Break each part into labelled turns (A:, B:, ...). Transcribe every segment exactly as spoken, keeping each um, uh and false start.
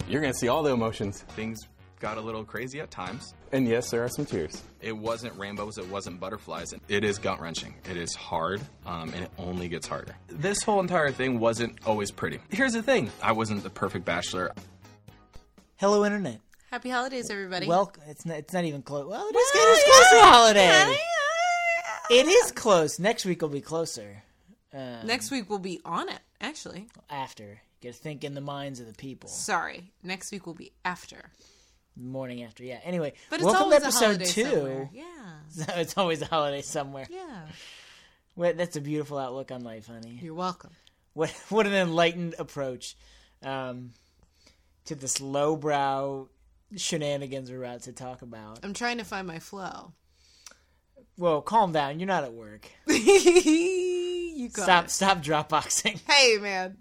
A: You're going to see all the emotions.
B: Things got a little crazy at times.
A: And yes, there are some tears.
B: It wasn't rainbows, it wasn't butterflies. It is gut-wrenching. It is hard, um, and it only gets harder. This whole entire thing wasn't always pretty. Here's the thing. I wasn't the perfect bachelor.
C: Hello, Internet.
D: Happy holidays, everybody.
C: Well, it's not, it's not even close. Well, it is getting close to the holiday. It is close. Next week will be closer. Um,
D: Next week we'll be on it, actually.
C: After. You gotta think in the minds of the people.
D: Sorry. Next week will be after.
C: Morning after, yeah. Anyway,
D: but it's
C: welcome
D: always
C: to episode
D: a holiday
C: two.
D: Somewhere. Yeah.
C: So it's always a holiday somewhere.
D: Yeah.
C: Well, that's a beautiful outlook on life, honey.
D: You're welcome.
C: What what an enlightened approach um, to this lowbrow shenanigans we're about to talk about.
D: I'm trying to find my flow.
C: Whoa, calm down. You're not at work.
D: You got
C: Stop
D: it.
C: stop dropboxing.
D: Hey, man.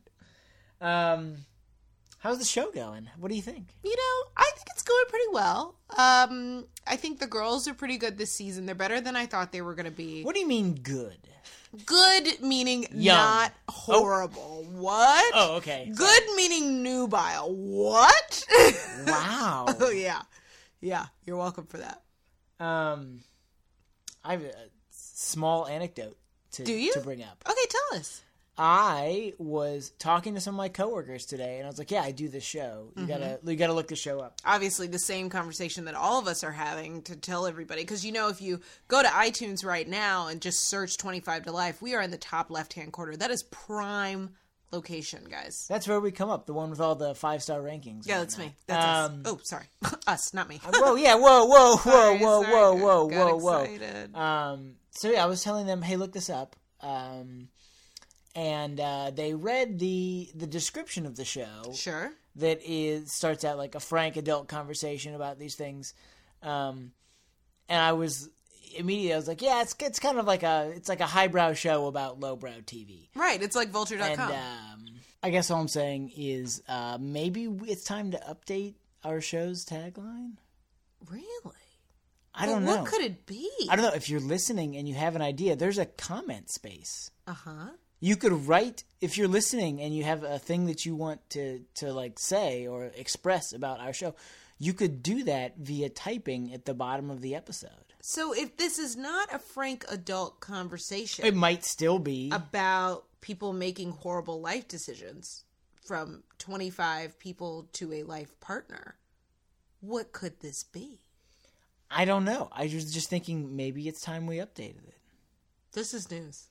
C: Um, how's the show going? What do you think?
D: You know, I think it's going pretty well. Um, I think the girls are pretty good this season. They're better than I thought they were going to be.
C: What do you mean good?
D: Good meaning
C: Young.
D: not horrible. Oh. What?
C: Oh, okay.
D: Good meaning nubile. What?
C: Wow.
D: Oh, yeah. Yeah, you're welcome for that.
C: Um, I have a small anecdote to,
D: Do you?
C: to bring up.
D: Okay, tell us.
C: I was talking to some of my coworkers today, and I was like, "Yeah, I do this show. You mm-hmm. gotta, you gotta look the show up."
D: Obviously, the same conversation that all of us are having to tell everybody, because you know, if you go to iTunes right now and just search twenty-five to Life, we are in the top left-hand corner. That is prime location, guys.
C: That's where we come up, the one with all the five-star rankings.
D: Yeah, that's me. That's um, us. Oh, sorry, us, not me.
C: Whoa, yeah, whoa, whoa, whoa,
D: sorry,
C: whoa,
D: sorry,
C: whoa,
D: got,
C: whoa,
D: got
C: whoa,
D: excited.
C: whoa. Um, so yeah, I was telling them, "Hey, look this up." Um. And uh, they read the the description of the show.
D: Sure.
C: That is starts out like a frank adult conversation about these things, um, and I was immediately I was like, yeah, it's it's kind of like a it's like a highbrow show about lowbrow T V.
D: Right. It's like Vulture dot com.
C: And um, I guess all I'm saying is uh, maybe it's time to update our show's tagline.
D: Really?
C: I
D: well,
C: don't know.
D: What could it be?
C: I don't know. If you're listening and you have an idea, there's a comment space.
D: Uh huh.
C: You could write, if you're listening and you have a thing that you want to, to like say or express about our show, you could do that via typing at the bottom of the episode.
D: So if this is not a frank adult conversation...
C: It might still be.
D: About people making horrible life decisions from twenty-five people to a life partner, what could this be?
C: I don't know. I was just thinking maybe it's time we updated it.
D: This is news.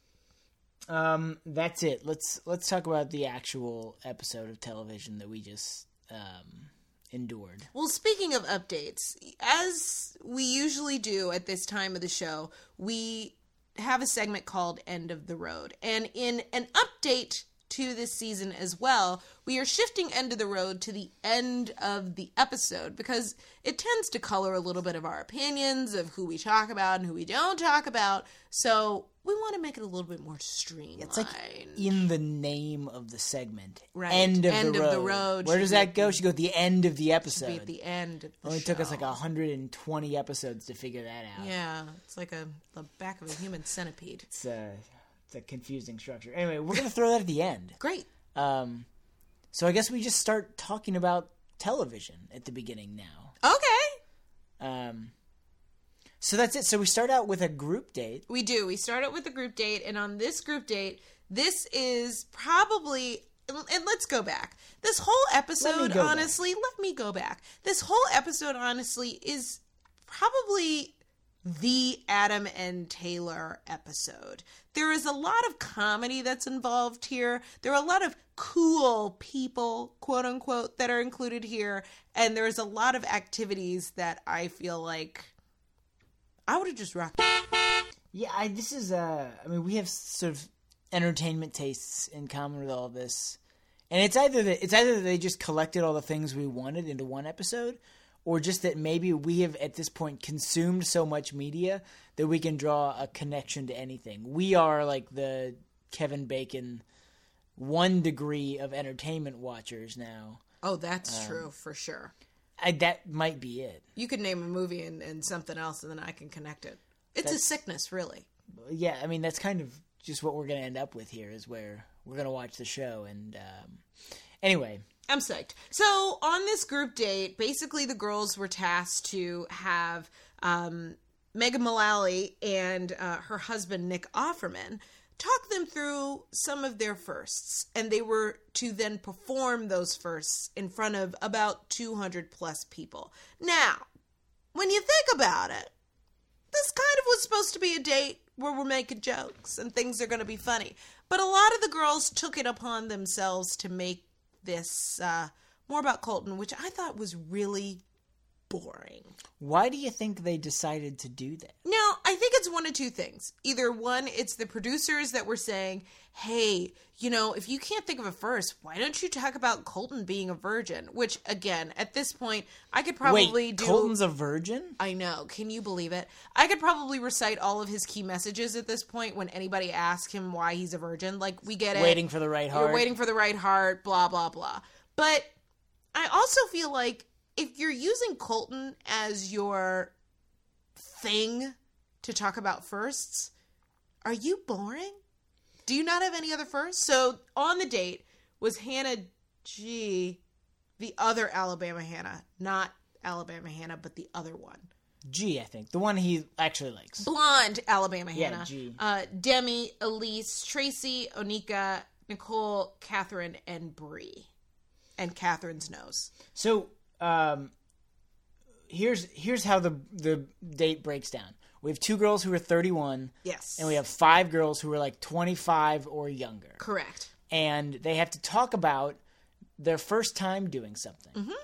C: Um, that's it. Let's let's talk about the actual episode of television that we just um, endured.
D: Well, speaking of updates, as we usually do at this time of the show, we have a segment called End of the Road. And in an update to this season as well, we are shifting End of the Road to the end of the episode because it tends to color a little bit of our opinions of who we talk about and who we don't talk about. So we want to make it a little bit more streamlined.
C: It's like in the name of the segment.
D: Right.
C: End of,
D: end
C: the,
D: of
C: road.
D: the road.
C: Where does that go? Should go at the end of the episode.
D: Should be at the end of the
C: Only
D: show.
C: took us like one hundred twenty episodes to figure that out.
D: Yeah. It's like a the back of a human centipede.
C: It's a, it's a confusing structure. Anyway, we're going to throw that at the end.
D: Great.
C: Um, so I guess we just start talking about television at the beginning now.
D: Okay.
C: Um, so that's it. So we start out with a group date.
D: We do. We start out with a group date, and on this group date, this is probably... And let's go back. This whole episode, honestly...
C: Back.
D: Let me go back. This whole episode, honestly, is probably... the Adam and Taylor episode. There is a lot of comedy that's involved here. There are a lot of cool people, quote unquote, that are included here. And there's a lot of activities that I feel like I would have just rocked.
C: Yeah, I, this is, uh, I mean, we have sort of entertainment tastes in common with all of this. And it's either that, it's either that they just collected all the things we wanted into one episode, or just that maybe we have, at this point, consumed so much media that we can draw a connection to anything. We are like the Kevin Bacon one degree of entertainment watchers now.
D: Oh, that's
C: um,
D: true, for sure.
C: I, that might be it.
D: You could name a movie and, and something else, and then I can connect it. It's that's, a sickness, really.
C: Yeah, I mean, that's kind of just what we're going to end up with here, is where we're going to watch the show. And um, Anyway,
D: I'm psyched. So on this group date, basically the girls were tasked to have um, Megan Mullally and uh, her husband Nick Offerman talk them through some of their firsts, and they were to then perform those firsts in front of about two hundred plus people. Now, when you think about it, this kind of was supposed to be a date where we're making jokes and things are going to be funny. But a lot of the girls took it upon themselves to make this uh, more about Colton, which I thought was really boring.
C: why do you think they decided to do that?
D: Now, I think it's one of two things. Either one, it's the producers that were saying, hey, you know, if you can't think of a first, why don't you talk about Colton being a virgin? Which, again, at this point, I could probably
C: Wait,
D: do...
C: Colton's a virgin?
D: I know. Can you believe it? I could probably recite all of his key messages at this point when anybody asks him why he's a virgin. Like, we get it.
C: Waiting for the right heart.
D: You're waiting for the right heart, blah, blah, blah. But I also feel like if you're using Colton as your thing to talk about firsts, are you boring? Do you not have any other firsts? So on the date was Hannah G, the other Alabama Hannah. Not Alabama Hannah, but the other one.
C: G, I think. The one he actually likes.
D: Blonde Alabama
C: Yeah,
D: Hannah.
C: G.
D: Uh, Demi, Elise, Tracy, Onika, Nicole, Catherine, and Bree. And Catherine's nose.
C: So, um, here's here's how the the date breaks down. We have two girls who are thirty-one.
D: Yes.
C: And we have five girls who are like twenty-five or younger.
D: Correct.
C: And they have to talk about their first time doing something.
D: Mm-hmm.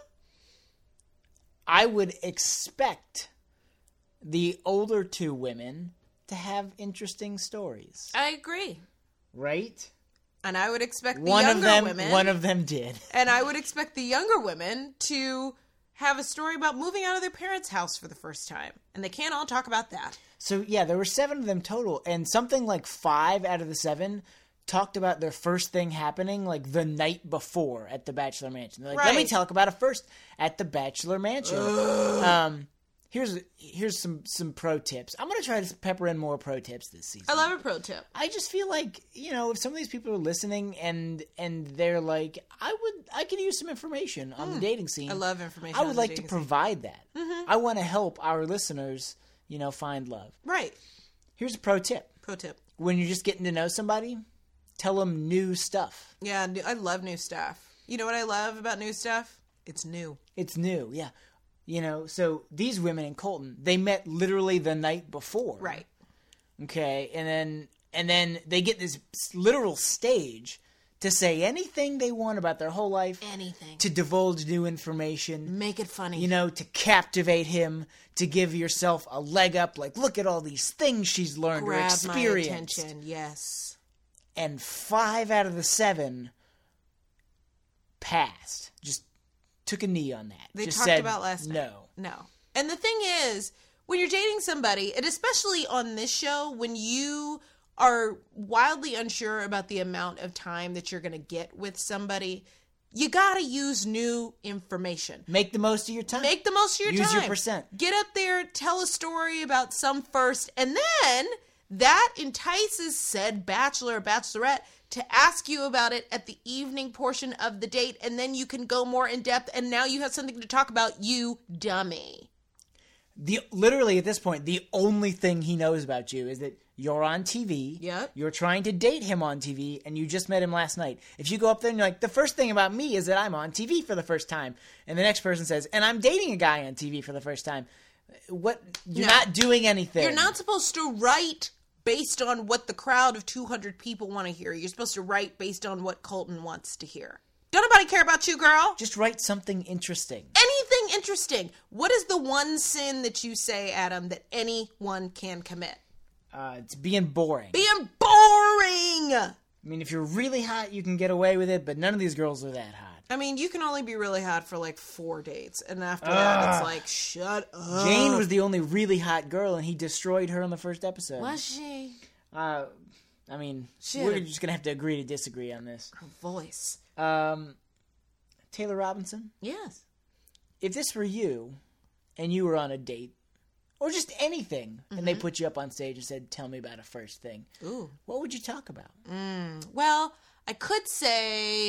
C: I would expect the older two women to have interesting stories.
D: I agree.
C: Right?
D: And I would expect the
C: One
D: younger
C: of them
D: women.
C: one of them did.
D: And I would expect the younger women to have a story about moving out of their parents' house for the first time. And they can't all talk about that.
C: So, yeah, there were seven of them total, and something like five out of the seven talked about their first thing happening, like, the night before at the Bachelor Mansion. They're like, let me
D: Right.
C: talk about a first at the Bachelor Mansion. um, here's here's some, some pro tips. I'm going to try to pepper in more pro tips this season.
D: I love a pro tip.
C: I just feel like, you know, if some of these people are listening and and they're like, I would, I could use some information on the dating scene.
D: I love information
C: I
D: on
C: would
D: the
C: like to
D: dating scene.
C: provide that. I want to help our listeners, you know, find love.
D: Right.
C: Here's a pro tip.
D: Pro tip.
C: When you're just getting to know somebody, tell them new stuff.
D: Yeah, new- I love new stuff. You know what I love about new stuff? It's new.
C: It's new, yeah. You know, so these women in Colton, they met literally the night before.
D: Right.
C: Okay, and then and then they get this literal stage to say anything they want about their whole life.
D: Anything.
C: To divulge new information.
D: Make it funny.
C: You know, to captivate him, to give yourself a leg up, like, look at all these things she's learned or
D: Grab my
C: experienced.
D: attention. Yes.
C: And five out of the seven passed. Just took a knee on that.
D: They
C: Just
D: talked
C: said
D: about last night.
C: no.
D: No. And the thing is, when you're dating somebody, and especially on this show, when you are wildly unsure about the amount of time that you're going to get with somebody, you got to use new information.
C: Make the most of your time.
D: Make the most of your
C: Use
D: time.
C: your percent.
D: Get up there, tell a story about some first, and then that entices said bachelor or bachelorette to ask you about it at the evening portion of the date, and then you can go more in depth, and now you have something to talk about, you dummy.
C: The literally at this point, the only thing he knows about you is that you're on T V.
D: Yep.
C: You're trying to date him on T V, and you just met him last night. If you go up there and you're like, the first thing about me is that I'm on T V for the first time, and the next person says, and I'm dating a guy on T V for the first time, what? You're
D: No.
C: not doing anything.
D: You're not supposed to write based on what the crowd of two hundred people want to hear. You're supposed to write based on what Colton wants to hear. Don't nobody care about you, girl.
C: Just write something interesting.
D: Anything interesting. What is the one sin that you say, Adam, that anyone can commit?
C: Uh, it's being boring.
D: Being boring.
C: I mean, if you're really hot, you can get away with it, but none of these girls are that hot.
D: I mean, you can only be really hot for like four dates, and after that, it's like, shut up.
C: Jane was the only really hot girl, and he destroyed her in the first episode.
D: Was she?
C: Uh, I mean,
D: She
C: we're
D: had a-
C: just gonna have to agree to disagree on this.
D: Her voice.
C: Um, Taylor Robinson,
D: Yes.
C: if this were you, and you were on a date, or just anything, and they put you up on stage and said, "Tell me about a first thing,"
D: Ooh.
C: what would you talk about?
D: Well, I could say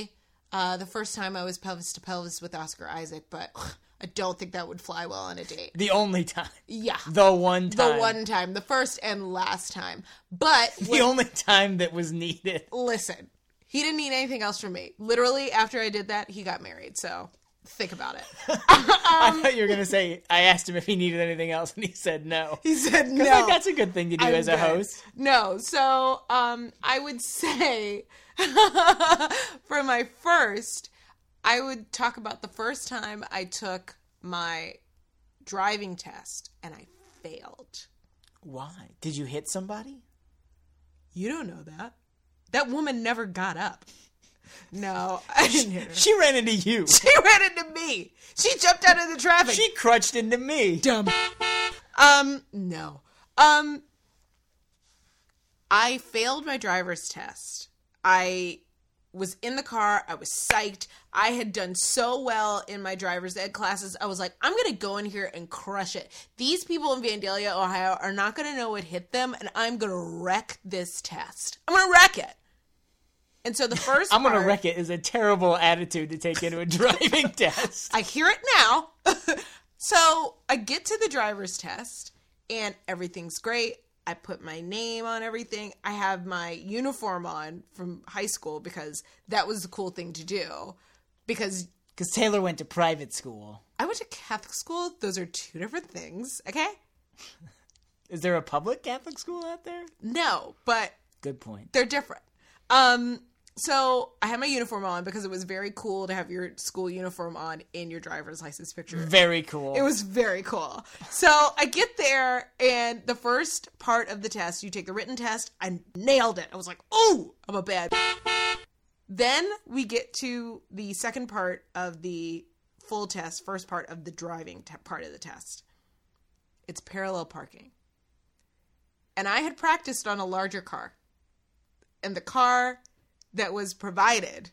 D: Uh, the first time I was pelvis to pelvis with Oscar Isaac, but I don't think that would fly well on a date.
C: The only time.
D: Yeah.
C: The one time.
D: The one time. The first and last time. But
C: The
D: when,
C: only time that was needed.
D: listen, he didn't need anything else from me. Literally, after I did that, he got married. So think about it.
C: I thought you were going to say, I asked him if he needed anything else, and he said no.
D: He said no.
C: Like, that's a good thing to do
D: I'm
C: as a
D: good.
C: host.
D: No, so um, I would say for my first, I would talk about the first time I took my driving test and I failed.
C: Why? Did you hit somebody?
D: You don't know that. That woman never got up. No, I didn't hit her.
C: She ran into you.
D: She ran into me. She jumped out of the traffic.
C: She crutched into me.
D: Dumb. Um, no. Um, I failed my driver's test. I was in the car. I was psyched. I had done so well in my driver's ed classes. I was like, I'm going to go in here and crush it. These people in Vandalia, Ohio are not going to know what hit them, and I'm going to wreck this test. I'm going to wreck it. And so the first
C: I'm going to
D: part-
C: wreck it is a terrible attitude to take into a driving test.
D: I hear it now. So I get to the driver's test and everything's great. I put my name on everything. I have my uniform on from high school because that was the cool thing to do. Because
C: Because Taylor went to private school.
D: I went to Catholic school. Those are two different things. Okay?
C: Is there a public Catholic school out there?
D: No, but
C: Good point.
D: they're different. Um, so I had my uniform on because it was very cool to have your school uniform on in your driver's license picture.
C: Very cool.
D: It was very cool. So I get there, and the first part of the test, you take the written test. I nailed it. I was like, "Ooh, I'm a bad." Then we get to the second part of the full test, first part of the driving te- part of the test. It's parallel parking. And I had practiced on a larger car. And the car that was provided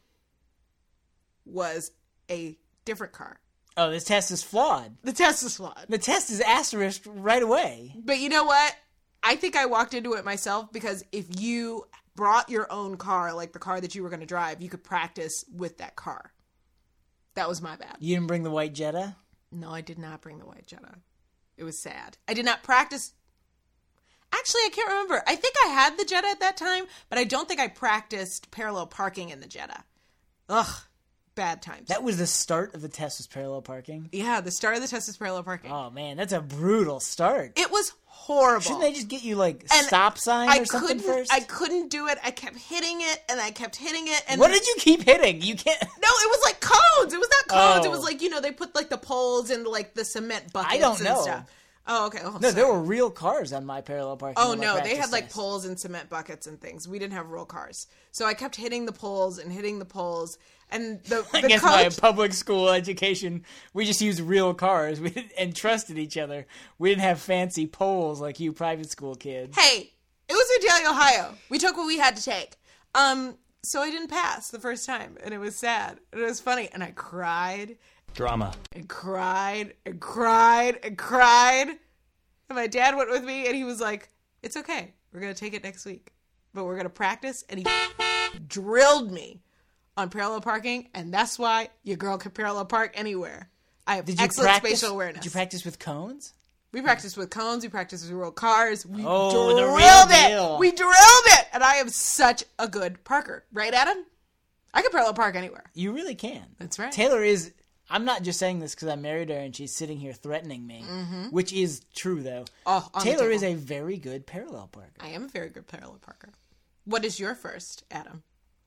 D: was a different car.
C: Oh, this test is flawed.
D: The test is flawed.
C: The test is asterisk right away.
D: But you know what? I think I walked into it myself because if you brought your own car, like the car that you were going to drive, you could practice with that car. That was my bad.
C: You didn't bring the white Jetta?
D: No, I did not bring the white Jetta. It was sad. I did not practice. Actually, I can't remember. I think I had the Jetta at that time, but I don't think I practiced parallel parking in the Jetta. Ugh, bad times.
C: That was the start of the test was parallel parking?
D: Yeah, the start of the test was parallel parking.
C: Oh, man, that's a brutal start.
D: It was horrible.
C: Shouldn't they just get you, like,
D: And
C: stop sign
D: I
C: or something
D: couldn't,
C: first?
D: I couldn't do it. I kept hitting it, and I kept hitting it. And
C: What did you keep hitting? You can't...
D: No, it was like cones. It was not cones.
C: Oh.
D: It was like, you know, they put like the poles in like the cement buckets
C: I don't
D: and
C: know.
D: stuff. Oh, okay. Oh,
C: No,
D: sorry.
C: there were real cars on my parallel parking.
D: Oh
C: on my
D: no, they
C: practice
D: had like
C: test.
D: poles and cement buckets and things. We didn't have real cars, so I kept hitting the poles and hitting the poles. And the,
C: I
D: the
C: guess my
D: coach,
C: public school education, we just used real cars we didn't, and trusted each other. We didn't have fancy poles like you private school kids.
D: hey, it was Vandalia, Ohio. We took what we had to take. Um, so I didn't pass the first time, and it was sad. And it was funny, and I cried
A: Drama.
D: and cried and cried and cried. And my dad went with me, and he was like, "It's okay. We're gonna take it next week, but we're gonna practice." And he drilled me on parallel parking, and that's why your girl can parallel park anywhere. I have
C: Did you
D: excellent
C: practice?
D: spatial awareness.
C: Did you practice with cones?
D: We practiced with cones. We practiced with real cars. We
C: Oh, the
D: drilled
C: real
D: it.
C: deal.
D: We drilled it, and I am such a good parker, right, Adam? I can parallel park anywhere.
C: You really can.
D: That's right.
C: Taylor is. I'm not just saying this because I married her and she's sitting here threatening me, which is true though.
D: Oh, on the
C: Taylor is
D: table.
C: a very good parallel parker.
D: I am a very good parallel parker. What is your first, Adam?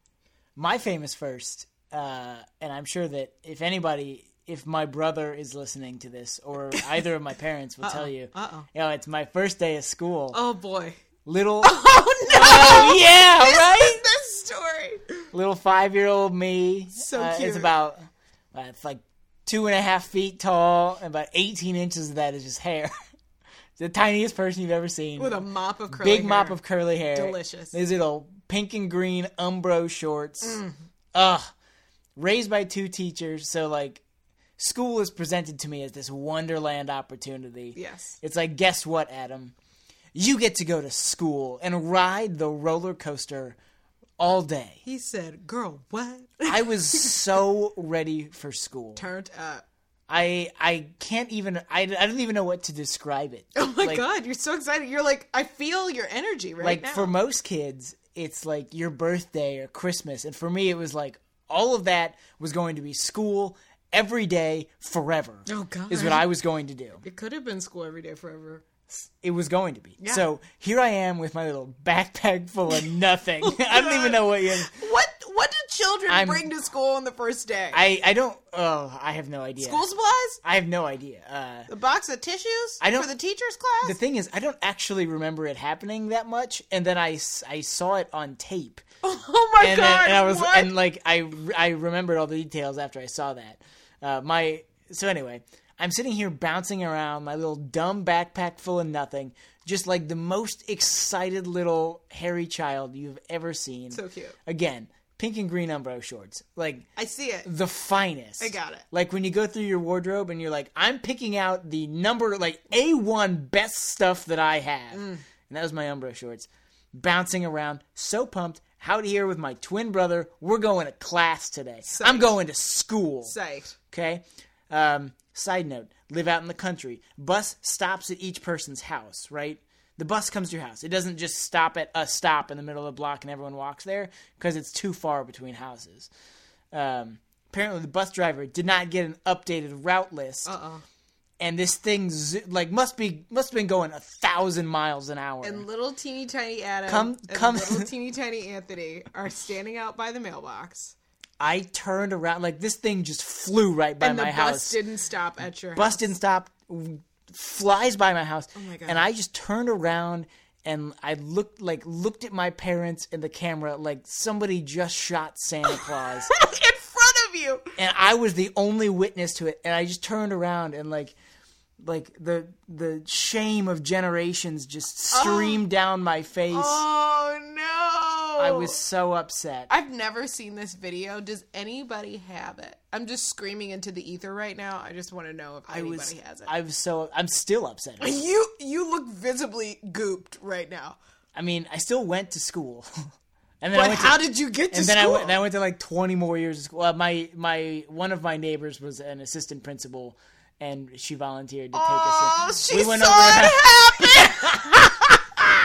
C: My famous first, uh, and I'm sure that if anybody, if my brother is listening to this, or either of my parents will tell you,
D: Uh-oh.
C: you know, it's my first day of school.
D: Oh, boy.
C: Little,
D: Oh, no!
C: oh, yeah, right?
D: This story.
C: Little five-year-old me.
D: So
C: uh,
D: cute.
C: It's about, uh, it's like two and a half feet tall, and about eighteen inches of that is just hair. It's the tiniest person you've ever seen.
D: With a mop of curly
C: Big
D: hair.
C: mop of curly hair.
D: Delicious.
C: These little pink and green Umbro shorts.
D: Mm.
C: Ugh. Raised by two teachers, so like school is presented to me as this wonderland opportunity.
D: Yes.
C: It's like, guess what, Adam? You get to go to school and ride the roller coaster all day.
D: He said, girl, what?
C: I was so ready for school.
D: Turned up.
C: I I can't even, I, I don't even know what to describe it.
D: Oh my
C: Like,
D: God, you're so excited. You're like, I feel your energy right
C: Like,
D: now.
C: for most kids, it's like your birthday or Christmas. And for me, it was like all of that was going to be school every day forever.
D: Oh, God.
C: Is what I was going to do.
D: It could have been school every day forever.
C: It was going to be.
D: Yeah.
C: So here I am with my little backpack full of nothing. I don't even know what you...
D: What What do children
C: I'm-
D: bring to school on the first day?
C: I, I don't... Oh, I have no idea.
D: School supplies?
C: I have no idea. Uh,
D: A box of tissues
C: I don't-
D: for the teacher's class?
C: the thing is, I don't actually remember it happening that much. And then I, s- I saw it on tape.
D: oh my
C: and,
D: God,
C: then, and I was
D: what?
C: and like I I remembered all the details after I saw that. Uh, my so anyway, I'm sitting here bouncing around my little dumb backpack full of nothing, just like the most excited little hairy child you've ever seen.
D: So cute.
C: Again, pink and green Umbro shorts, like
D: I see it.
C: the finest.
D: I got it.
C: Like when you go through your wardrobe and you're like, I'm picking out the number like A one best stuff that I have,
D: Mm.
C: and that was my Umbro shorts, bouncing around, so pumped. Out here with my twin brother, we're going to class today.
D: Psyched.
C: I'm going to school.
D: Psyched.
C: Okay? Um, side note, live out in the country. Bus stops at each person's house, right? The bus comes to your house. It doesn't just stop at a stop in the middle of the block and everyone walks there because it's too far between houses. Um, apparently, the bus driver did not get an updated route list.
D: Uh-oh.
C: And this thing, zo- like, must be must have been going a thousand miles an hour.
D: And little teeny tiny Adam
C: Come-
D: and
C: come-
D: little teeny tiny Anthony are standing out by the mailbox.
C: I turned around, like, this thing just flew right by
D: and
C: my
D: the
C: house.
D: bus didn't stop at your
C: Bus
D: house.
C: didn't stop, w- flies by my house.
D: Oh my God.
C: And I just turned around and I looked like looked at my parents in the camera like somebody just shot Santa Claus.
D: in front of you.
C: And I was the only witness to it. And I just turned around and like like the the shame of generations just streamed down my face.
D: Oh no!
C: I was so upset.
D: I've never seen this video. Does anybody have it? I'm just screaming into the ether right now. I just want to know if
C: I
D: anybody
C: was
D: has it.
C: I was so I'm still upset.
D: You you look visibly gooped right now.
C: I mean, I still went to school. And then I
D: But
C: went
D: how
C: to,
D: did you get to
C: and then
D: school?
C: I went, then I went to like twenty more years of school. Uh, my my one of my neighbors was an assistant principal, and she volunteered to take
D: Oh,
C: us.
D: she
C: we went
D: saw
C: over
D: it happen.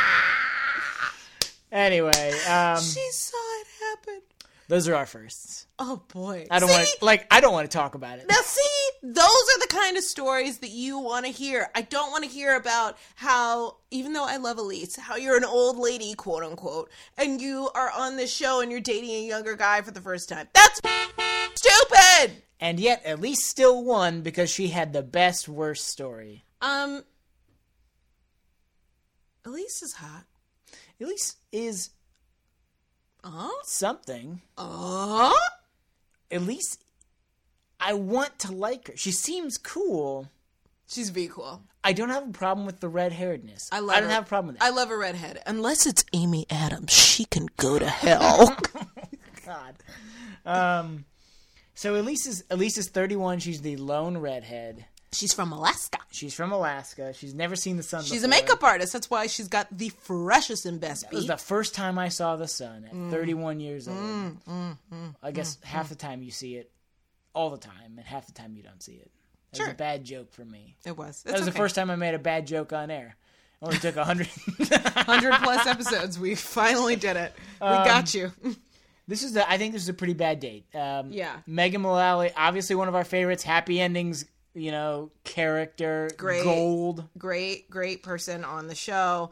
C: Anyway, um,
D: She saw it happen.
C: those are our firsts.
D: Oh boy!
C: I don't
D: See?
C: want to like I don't want to talk about it.
D: Now, see, those are the kind of stories that you want to hear. I don't want to hear about how, even though I love Elise, how you're an old lady, quote unquote, and you are on this show and you're dating a younger guy for the first time. That's stupid!
C: And yet, at least still won because she had the best worst story.
D: Um, Elise is hot.
C: Elise is
D: Uh?
C: something.
D: Uh?
C: Elise, I want to like her. She seems cool.
D: She's V cool.
C: I don't have a problem with the red-hairedness.
D: I love
C: I don't
D: her.
C: have a problem with that.
D: I love a redhead. Unless it's Amy Adams. She can go to hell.
C: God. Um, so Elise is Elise is thirty-one. She's the lone redhead.
D: She's from Alaska.
C: She's from Alaska. She's never seen the sun
D: She's
C: before.
D: a makeup artist. That's why she's got the freshest and best
C: It was
D: beat.
C: the first time I saw the sun at
D: Mm.
C: thirty-one years old. I guess half the time you see it all the time, and half the time you don't see it. That
D: Sure.
C: was a bad joke for me.
D: It was.
C: That was the first time I made a bad joke on air. It only took a hundred.
D: Hundred plus episodes. We finally did it. We
C: Um,
D: got you.
C: This is the. I think this is a pretty bad date. Um,
D: Yeah.
C: Megan Mullally, obviously one of our favorites. Happy endings. You know, character,
D: Great.
C: gold.
D: Great, great person on the show.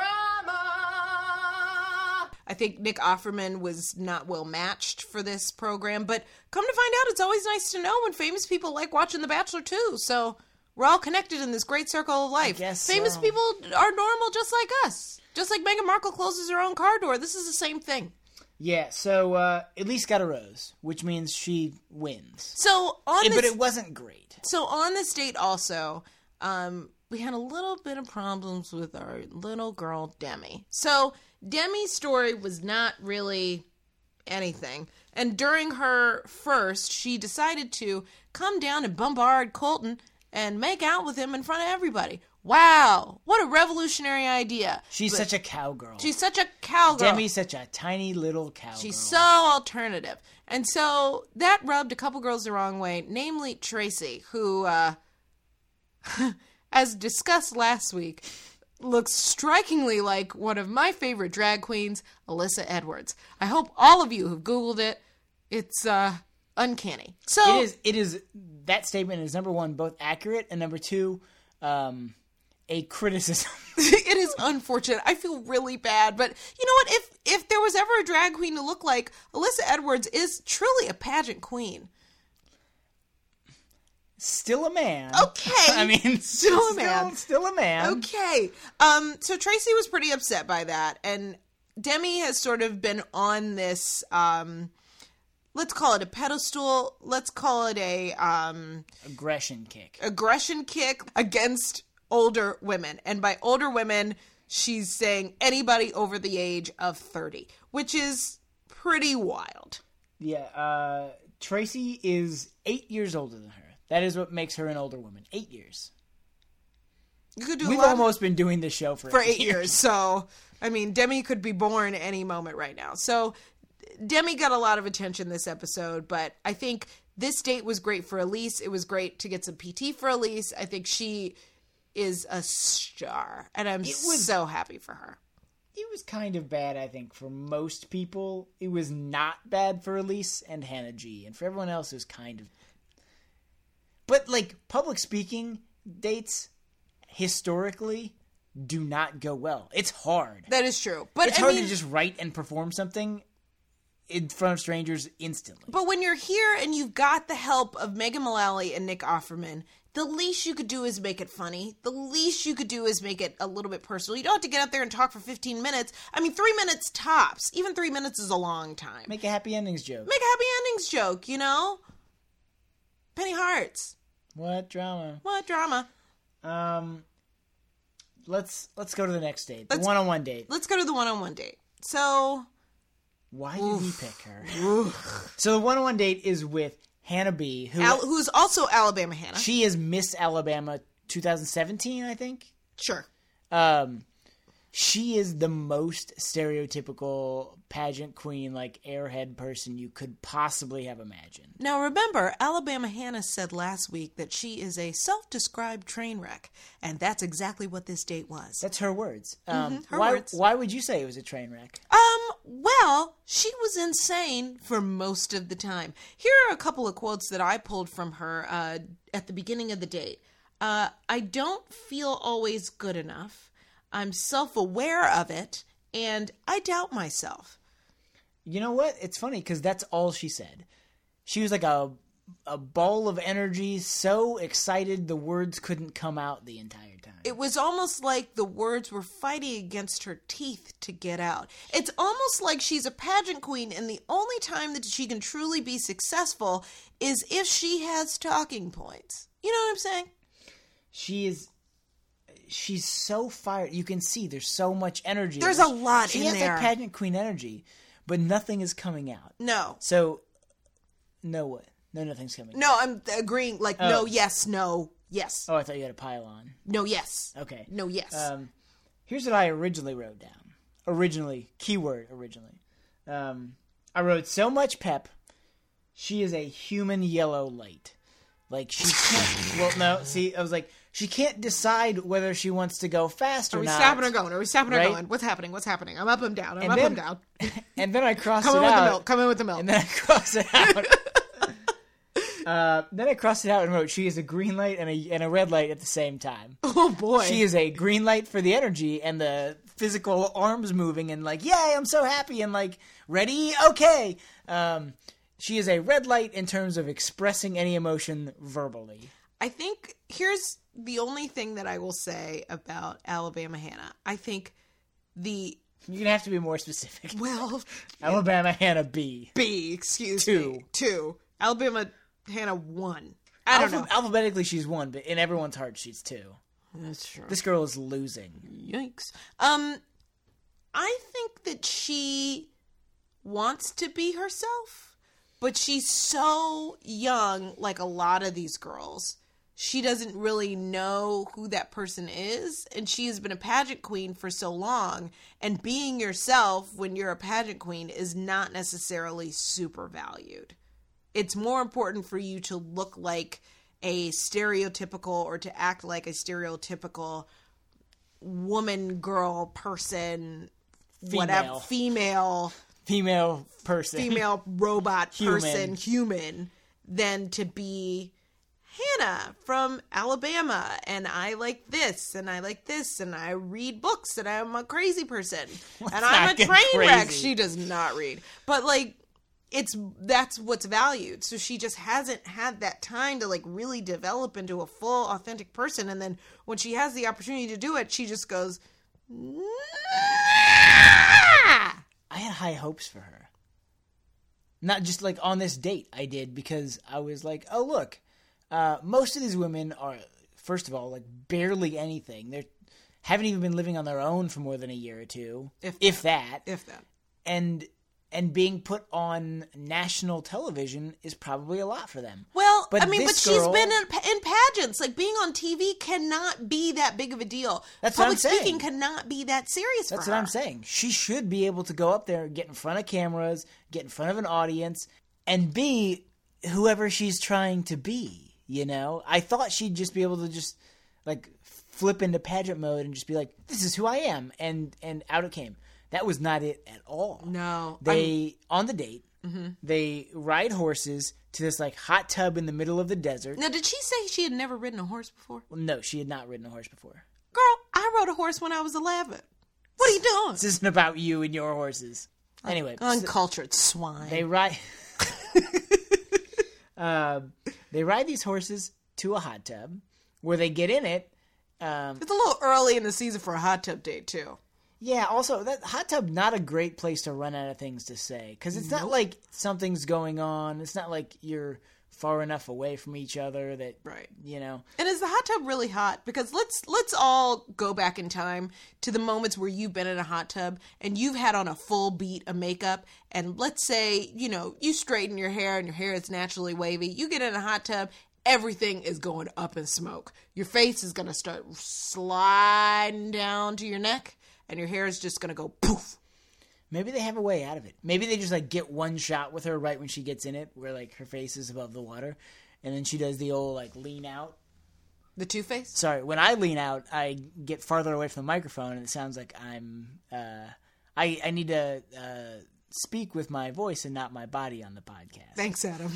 D: Drama. I think Nick Offerman was not well matched for this program, but come to find out, it's always nice to know when famous people like watching The Bachelor too. So we're all connected in this great circle of life.
C: guess
D: famous
C: so.
D: people are normal, just like us. Just like Meghan Markle closes her own car door. This is the same thing.
C: Yeah, so uh, Elise got a rose, which means she wins.
D: So on
C: Yeah,
D: this,
C: but it wasn't great.
D: So on this date also, um, we had a little bit of problems with our little girl, Demi. So Demi's story was not really anything. And during her first, she decided to come down and bombard Colton and make out with him in front of everybody. wow, what a revolutionary idea.
C: She's
D: But
C: such a cowgirl.
D: She's such a cowgirl.
C: Demi's such a tiny little cowgirl.
D: She's so alternative. And so that rubbed a couple girls the wrong way, namely Tracy, who, uh, as discussed last week, looks strikingly like one of my favorite drag queens, Alyssa Edwards. I hope all of you have Googled it. It's uh, uncanny. So
C: It is, it is, that statement is, number one, both accurate, and number two, um, a criticism.
D: it is unfortunate. I feel really bad, but you know what? If if there was ever a drag queen to look like, Alyssa Edwards is truly a pageant queen.
C: Still a man.
D: Okay.
C: I mean,
D: Still a man.
C: Still a man.
D: Okay. Um. So Tracy was pretty upset by that, and Demi has sort of been on this. Um, let's call it a pedestal. Let's call it a um
C: Aggression kick.
D: aggression kick against older women, and by older women, she's saying anybody over the age of thirty, which is pretty wild.
C: Yeah, uh, Tracy is eight years older than her. That is what makes her an older woman. Eight years.
D: You could do
C: We've
D: a lot
C: almost been doing this show for,
D: for eight years. So, I mean, Demi could be born any moment right now. So, Demi got a lot of attention this episode, but I think this date was great for Elise. It was great to get some P T for Elise. I think she is a star, and I'm
C: was-
D: so happy for her.
C: It was kind of bad, I think, for most people. It was not bad for Elise and Hannah G. And for everyone else, it was kind of... But, like, public speaking dates, historically, do not go well. It's hard.
D: That is true. But
C: It's
D: I
C: hard
D: mean,
C: to just write and perform something in front of strangers instantly.
D: But when you're here and you've got the help of Megan Mullally and Nick Offerman, the least you could do is make it funny. The least you could do is make it a little bit personal. You don't have to get out there and talk for fifteen minutes. I mean, three minutes tops. Even three minutes is a long time.
C: Make a happy endings joke.
D: Make a happy endings joke, you know? Penny Hearts.
C: What drama?
D: What drama?
C: Um, let's let's go to the next date. The
D: Let's-
C: one-on-one date.
D: Let's go to the one-on-one date. So,
C: Why did he pick her? So the one-on-one date is with Hannah B, who
D: Al- who's also Alabama Hannah.
C: she is Miss Alabama twenty seventeen, I think.
D: Sure.
C: Um, she is the most stereotypical pageant queen, like airhead person you could possibly have imagined.
D: Now remember, Alabama Hannah said last week that she is a self-described train wreck, and that's exactly what this date was.
C: That's her words. Um,
D: Mhm, her
C: why,
D: words.
C: Why would you say it was a train wreck?
D: Um, well, she was insane for most of the time. Here are a couple of quotes that I pulled from her uh, at the beginning of the date. Uh, I don't feel always good enough. I'm self-aware of it, and I doubt myself.
C: You know what? It's funny because that's all she said. She was like a a ball of energy, so excited the words couldn't come out the entire time.
D: It was almost like the words were fighting against her teeth to get out. It's almost like she's a pageant queen, and the only time that she can truly be successful is if she has talking points. You know what I'm saying?
C: She is... She's so fired. You can see there's so much energy.
D: There's a lot
C: she
D: in
C: has
D: there.
C: that pageant queen energy, but nothing is coming out.
D: No.
C: So, no what? No, nothing's coming out.
D: No, I'm agreeing. Like,
C: Oh.
D: no, yes, no, yes.
C: Oh, I thought you had a pile on.
D: No, yes.
C: Okay.
D: No, yes.
C: Um, here's what I originally wrote down. Originally, keyword originally. Um, I wrote so much pep. She is a human yellow light. Like she can't. Well, no. See, I was like, she can't decide whether she wants to go fast or
D: Are we
C: not.
D: stopping or going? Are we stopping
C: Right?
D: or going? What's happening? What's happening? I'm up, I'm down. I'm
C: And
D: up,
C: then-
D: I'm down.
C: And then I crossed
D: Come
C: it
D: in with
C: out.
D: the milk. Come in with the milk.
C: And then I crossed it out. uh, then I crossed it out and wrote, she is a green light and a and a red light at the same time.
D: Oh boy.
C: She is a green light for the energy and the physical arms moving and like, yay, I'm so happy and like, ready, okay. Um, she is a red light in terms of expressing any emotion verbally.
D: I think here's the only thing that I will say about Alabama Hannah. I think the
C: You're gonna have to be more specific.
D: well
C: Alabama Hannah B.
D: B, excuse
C: Two.
D: me. Two. Alabama Hannah one. I don't
C: Alpha-
D: know.
C: Alphabetically, she's one, but in everyone's heart, she's two.
D: That's true.
C: This girl is losing.
D: Yikes. Um, I think that she wants to be herself, but she's so young, like a lot of these girls. she doesn't really know who that person is, and she has been a pageant queen for so long, and being yourself when you're a pageant queen is not necessarily super valued. It's more important for you to look like a stereotypical or to act like a stereotypical woman, girl, person,
C: Female.
D: whatever, female,
C: Female person.
D: female robot
C: Human.
D: person, human, than to be Hannah from Alabama, and I like this, and I like this, and I read books, and I'm a crazy person, and I'm
C: not
D: a
C: get
D: train wreck.
C: crazy.
D: She does not read, but like, it's that's what's valued. So she just hasn't had that time to like really develop into a full, authentic person, and then when she has the opportunity to do it, she just goes. Nah!
C: I had high hopes for her. Not just like on this date, I did, because I was like, oh, look, uh, most of these women are, first of all, like barely anything. They haven't even been living on their own for more than a year or two,
D: If
C: if that.
D: If that.
C: And and being put on national television is probably a lot for them.
D: Well,
C: But
D: I mean,
C: this
D: but she's
C: girl-
D: been in, in pageants. Like, being on T V cannot be that big of a deal.
C: That's what
D: Public
C: I'm saying.
D: speaking cannot be that serious
C: That's
D: for
C: what
D: her.
C: I'm saying. She should be able to go up there, get in front of cameras, get in front of an audience, and be whoever she's trying to be, you know? I thought she'd just be able to just, like, flip into pageant mode and just be like, this is who I am, and, and out it came. That was not it at all.
D: No.
C: They, on the date,
D: Mm-hmm.
C: they ride horses to this, like, hot tub in the middle of the desert.
D: Now, did she say she had never ridden a horse before?
C: Well, no, she had not ridden a horse before.
D: Girl, I rode a horse when I was eleven. What are you doing?
C: This isn't about you and your horses. Anyway. so-
D: Uncultured swine.
C: They ride. uh, they ride these horses to a hot tub, where they get in it. Um,
D: It's a little early in the season for a hot tub date, too.
C: yeah. Also, that hot tub not a great place to run out of things to say, because it's not like something's going on. It's not like you're far enough away from each other that
D: Right.
C: you know.
D: And is the hot tub really hot? Because let's let's all go back in time to the moments where you've been in a hot tub and you've had on a full beat of makeup, and let's say, you know, you straighten your hair and your hair is naturally wavy. You get in a hot tub, everything is going up in smoke. Your face is going to start sliding down to your neck, and your hair is just going to go poof.
C: Maybe they have a way out of it. Maybe they just like get one shot with her right when she gets in it, where like her face is above the water, and then she does the old like lean out.
D: The Two-Face?
C: Sorry, when I lean out, I get farther away from the microphone, and it sounds like I'm. Uh, I I need to uh, speak with my voice and not my body on the podcast.
D: Thanks, Adam.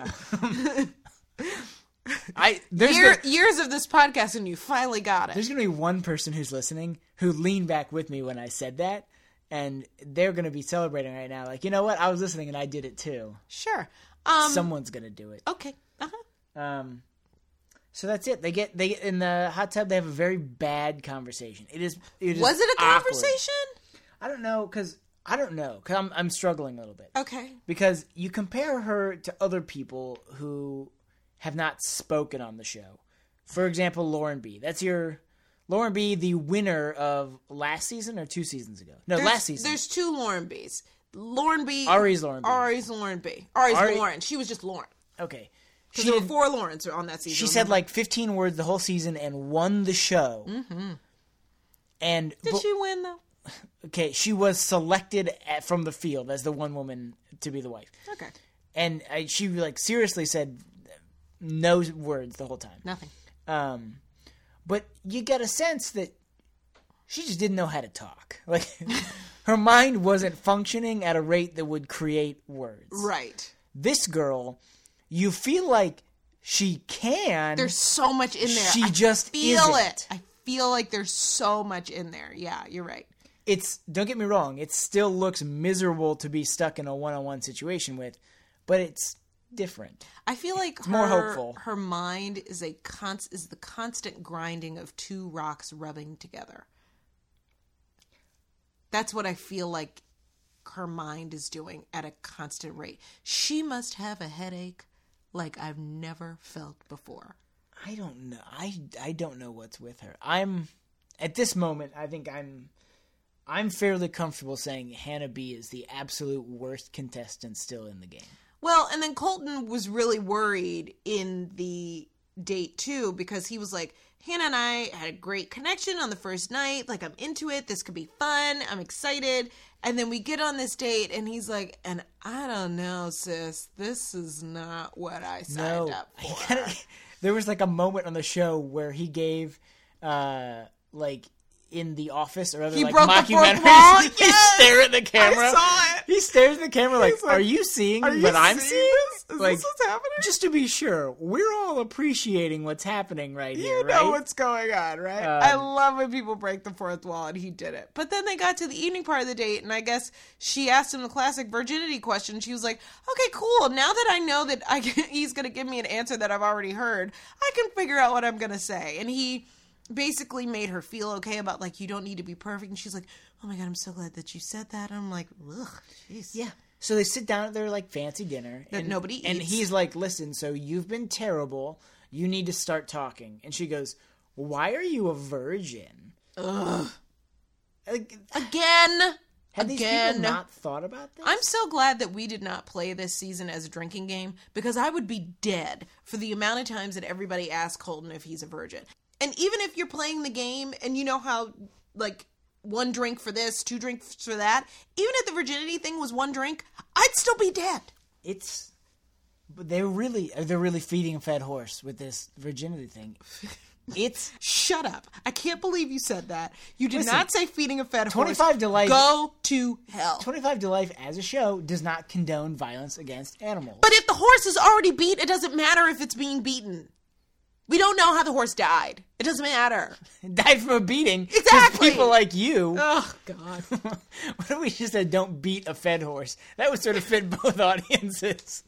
C: I there's
D: Year,
C: gonna,
D: years of this podcast, and you finally got it.
C: there's gonna be one person who's listening who leaned back with me when I said that, and they're gonna be celebrating right now. Like, you know what? I was listening and I did it too.
D: Sure. Um,
C: Someone's gonna do it.
D: okay. Uh-huh.
C: Um, so that's it. They get they get in the hot tub. They have a very bad conversation. It is. It is
D: Was it a
C: awkward.
D: conversation?
C: I don't know, because I don't know, because I'm I'm struggling a little bit.
D: Okay.
C: Because you compare her to other people who have not spoken on the show. For example, Lauren B. That's your Lauren B. the winner of last season or two seasons ago? No,
D: There's,
C: last season.
D: There's two Lauren B's. Lauren B.
C: Ari's Lauren B.
D: Ari's Lauren B. Ari's
C: Ari-
D: Lauren. She was just Lauren.
C: Okay.
D: Because
C: She
D: there were
C: did-
D: four Laurens on that season.
C: She said like fifteen words the whole season and won the show. Mm-hmm. And
D: Did
C: but-
D: she win, though?
C: okay, she was selected at, from the field as the one woman to be the wife.
D: Okay.
C: And I, she like seriously said no words the whole time.
D: Nothing.
C: Um, but you get a sense that she just didn't know how to talk. Like her mind wasn't functioning at a rate that would create words.
D: Right.
C: This girl, you feel like she can.
D: There's so much in there.
C: She
D: I
C: just
D: feel
C: isn't.
D: it. I feel like there's so much in there. Yeah, you're right.
C: It's, don't get me wrong, it still looks miserable to be stuck in a one-on-one situation with, but it's different.
D: I feel like her,
C: more hopeful.
D: her mind is a const, is the constant grinding of two rocks rubbing together. That's what I feel like her mind is doing at a constant rate. She must have a headache like I've never felt before.
C: I don't know. I, I don't know what's with her. I'm, at this moment, I think I'm, I'm fairly comfortable saying Hannah B is the absolute worst contestant still in the game.
D: Well, and then Colton was really worried in the date too, because he was like, Hannah and I had a great connection on the first night. Like, I'm into it. This could be fun. I'm excited. And then we get on this date, and he's like, and I don't know, sis. This is not what I signed
C: No,
D: up
C: I
D: for.
C: gotta- there was like a moment on the show where he gave, uh, like, in The Office or other
D: He
C: like
D: broke the fourth
C: mockumentaries,
D: wall?
C: he
D: Yes!
C: stare at the camera.
D: I saw it.
C: He stares at the camera like,
D: He's like,
C: "Are you seeing
D: "Are you
C: what I'm
D: seeing
C: seeing?
D: this? Is
C: like,
D: this what's happening?"
C: Just to be sure, we're all appreciating what's happening right here,
D: You know
C: right?
D: what's going on, right?
C: Um,
D: I love when people break the fourth wall, and he did it. But then they got to the evening part of the date, and I guess she asked him the classic virginity question. She was like, okay, cool. Now that I know that I can, he's going to give me an answer that I've already heard, I can figure out what I'm going to say. And he basically made her feel okay about, like, you don't need to be perfect. And she's like, oh my God, I'm so glad that you said that. And I'm like, ugh, jeez.
C: Yeah. So they sit down at their like fancy dinner
D: That
C: and
D: nobody
C: and
D: eats.
C: he's like, "Listen, so you've been terrible. You need to start talking." And she goes, "Why are you a virgin?"
D: Ugh.
C: Like,
D: Again.
C: had these
D: Again.
C: people not thought about this?
D: I'm so glad that we did not play this season as a drinking game, because I would be dead for the amount of times that everybody asks Colton if he's a virgin. And even if you're playing the game and you know how, like, one drink for this, two drinks for that, even if the virginity thing was one drink, I'd still be dead.
C: It's but they're really they're really feeding a fed horse with this virginity thing. It's
D: Shut up. I can't believe you said that. You did
C: Listen,
D: not say feeding a fed horse.
C: twenty-five to life-
D: Go to hell.
C: twenty-five to Life as a show does not condone violence against animals.
D: But if the horse is already beat, it doesn't matter if it's being beaten. We don't know how the horse died. It doesn't matter.
C: died from a beating. 'cause
D: Exactly.
C: People like you.
D: Oh, God.
C: What if we just said don't beat a fed horse? That would sort of fit both audiences.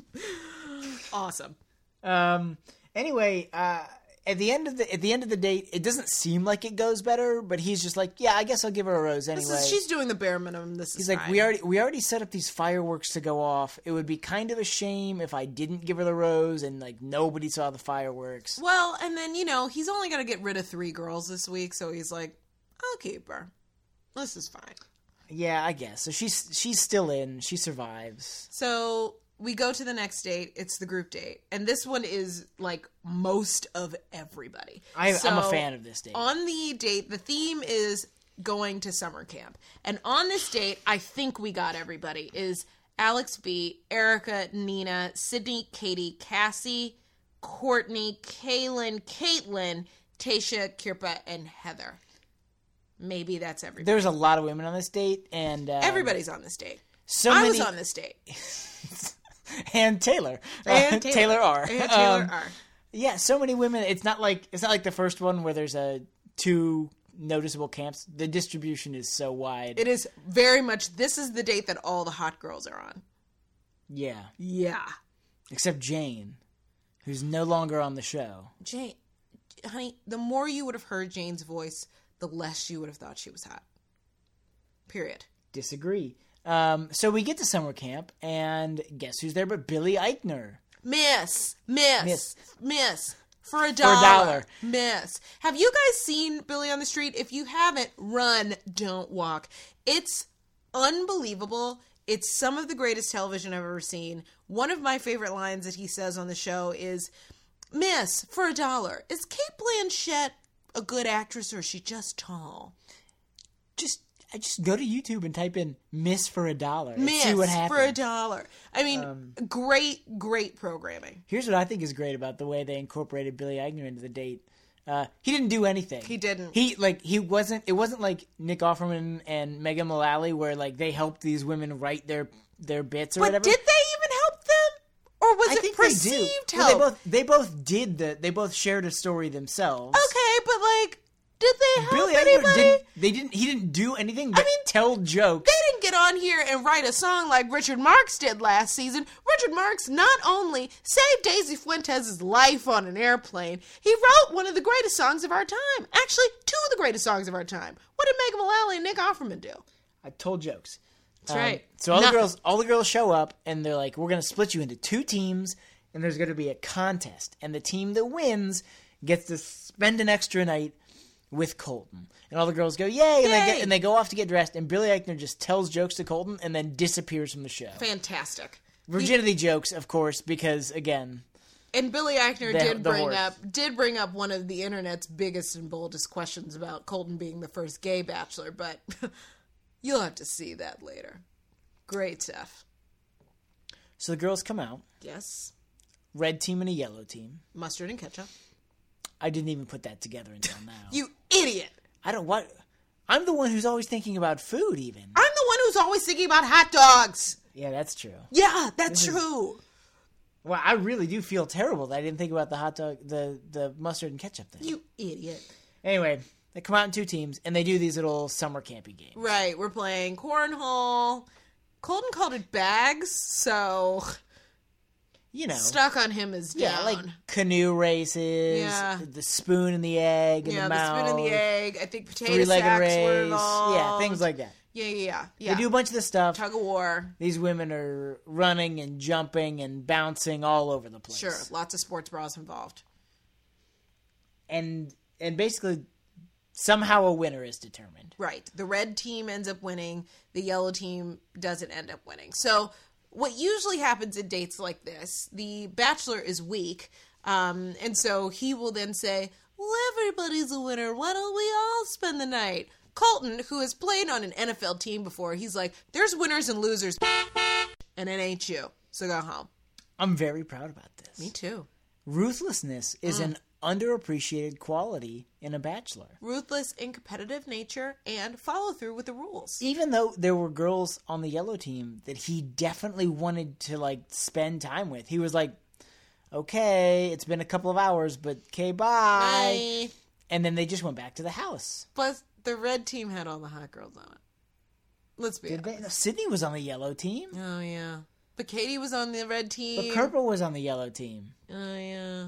D: Awesome.
C: Um. Anyway, uh, at the end of the at the end of the date, it doesn't seem like it goes better. But he's just like, yeah, I guess I'll give her a rose anyway.
D: This is, she's doing the bare minimum. This is
C: He's like,
D: fine.
C: we already we already set up these fireworks to go off. It would be kind of a shame if I didn't give her the rose and like nobody saw the fireworks.
D: Well, and then, you know, he's only going to get rid of three girls this week, so he's like, I'll keep her. This is fine.
C: Yeah, I guess. So she's she's still in. She survives.
D: So we go to the next date. It's the group date. And this one is like most of everybody.
C: I, I'm a
D: So,
C: fan of this date.
D: On the date, the theme is going to summer camp. And on this date, I think we got everybody, is Alex B, Erica, Nina, Sydney, Katie, Cassie, Courtney, Kaylin, Caitlin, Tasha, Kirpa, and Heather. Maybe that's everybody.
C: There's a lot of women on this date, and um,
D: Everybody's on this date.
C: So
D: I
C: many,
D: was on this date.
C: and Taylor,
D: And
C: Uh,
D: Taylor.
C: Taylor R.
D: And Taylor
C: Um,
D: R.
C: Yeah, so many women. It's not like it's not like the first one where there's a two noticeable camps. The distribution is so wide.
D: It is very much, this is the date that all the hot girls are on.
C: yeah,
D: Yeah.
C: except Jane, who's no longer on the show.
D: Jane, honey, the more you would have heard Jane's voice, the less you would have thought she was hot. Period.
C: Disagree. Um, so we get to summer camp, and guess who's there but Billy Eichner?
D: Miss, miss,
C: Miss.
D: miss, for a dollar.
C: dollar.
D: Miss. Have you guys seen Billy on the Street? If you haven't, run, don't walk. It's unbelievable. It's some of the greatest television I've ever seen. One of my favorite lines that he says on the show is, Miss, for a dollar, is Kate Blanchett a good actress or is she just tall?
C: Just I just go to YouTube and type in "Miss for a dollar" and
D: Miss,
C: see what happens.
D: for a dollar. I mean, great, great programming.
C: Here's what I think is great about the way they incorporated Billy Eichner into the date. Uh, he didn't do anything.
D: He didn't.
C: He like he wasn't. It wasn't like Nick Offerman and Megan Mullally where like they helped these women write their their bits or
D: But
C: whatever.
D: did they even help them? Or was
C: I
D: it
C: think
D: perceived
C: they do.
D: help?
C: Well, they both they both did the. They both shared a story themselves.
D: Okay, but like, did they help
C: Billy Eichner
D: anybody?
C: didn't. They didn't. He didn't do anything but
D: mean,
C: tell jokes.
D: They didn't get on here and write a song like Richard Marx did last season. Richard Marx not only saved Daisy Fuentes' life on an airplane, he wrote one of the greatest songs of our time. Actually, two of the greatest songs of our time. What did Megan Mullally and Nick Offerman do?
C: I told jokes.
D: That's right.
C: So all
D: Nothing.
C: the girls, all the girls show up, and they're like, "We're going to split you into two teams, and there's going to be a contest, and the team that wins gets to spend an extra night with Colton." And all the girls go, "Yay!" And they
D: Yay!
C: get and they go off to get dressed, and Billy Eichner just tells jokes to Colton, and then disappears from the show.
D: Fantastic.
C: Virginity jokes, of course, because again,
D: And Billy Eichner
C: The-
D: did
C: the
D: bring
C: horse.
D: up did bring up one of the internet's biggest and boldest questions about Colton being the first gay bachelor, but you'll have to see that later. Great stuff.
C: So the girls come out.
D: Yes.
C: Red team and a yellow team.
D: Mustard and ketchup.
C: I didn't even put that together until now.
D: You idiot!
C: I don't what. I'm the one who's always thinking about food. Even.
D: I'm the one who's always thinking about hot dogs.
C: Yeah, that's true.
D: Yeah, that's
C: This is-
D: true.
C: Well, I really do feel terrible that I didn't think about the hot dog, the the mustard and ketchup thing.
D: You idiot.
C: Anyway, they come out in two teams and they do these little summer campy games.
D: Right, we're playing cornhole. Colton called it bags, so
C: You know,
D: stuck on him is down.
C: yeah, like canoe races,
D: Yeah.
C: the spoon and the egg, and
D: yeah,
C: the
D: the
C: mouth,
D: spoon and the egg. I think potato
C: three-legged
D: sacks
C: race,
D: were involved.
C: yeah, things like that.
D: Yeah, yeah, yeah. yeah.
C: They do a bunch of this stuff.
D: Tug of war.
C: These women are running and jumping and bouncing all over the place.
D: Sure, lots of sports bras involved.
C: And and basically, somehow a winner is determined.
D: Right. The red team ends up winning. The yellow team doesn't end up winning. So what usually happens in dates like this, the bachelor is weak. Um, and so he will then say, well, everybody's a winner. Why don't we all spend the night? Colton, who has played on an N F L team before, he's like, there's winners and losers, and it ain't you. So go home.
C: I'm very proud about this.
D: Me too.
C: Ruthlessness is an underappreciated quality in a bachelor.
D: Ruthless in competitive nature and follow through with the rules.
C: Even though there were girls on the yellow team that he definitely wanted to like spend time with. He was like, okay, it's been a couple of hours, but okay, bye.
D: Bye.
C: And then they just went back to the house.
D: Plus, the red team had all the hot girls on it. Let's be
C: Did
D: honest.
C: they? No, Sydney was on the yellow team.
D: Oh, yeah. But Katie was on the red
C: But
D: team.
C: Kerpa was on the yellow team.
D: Oh, yeah.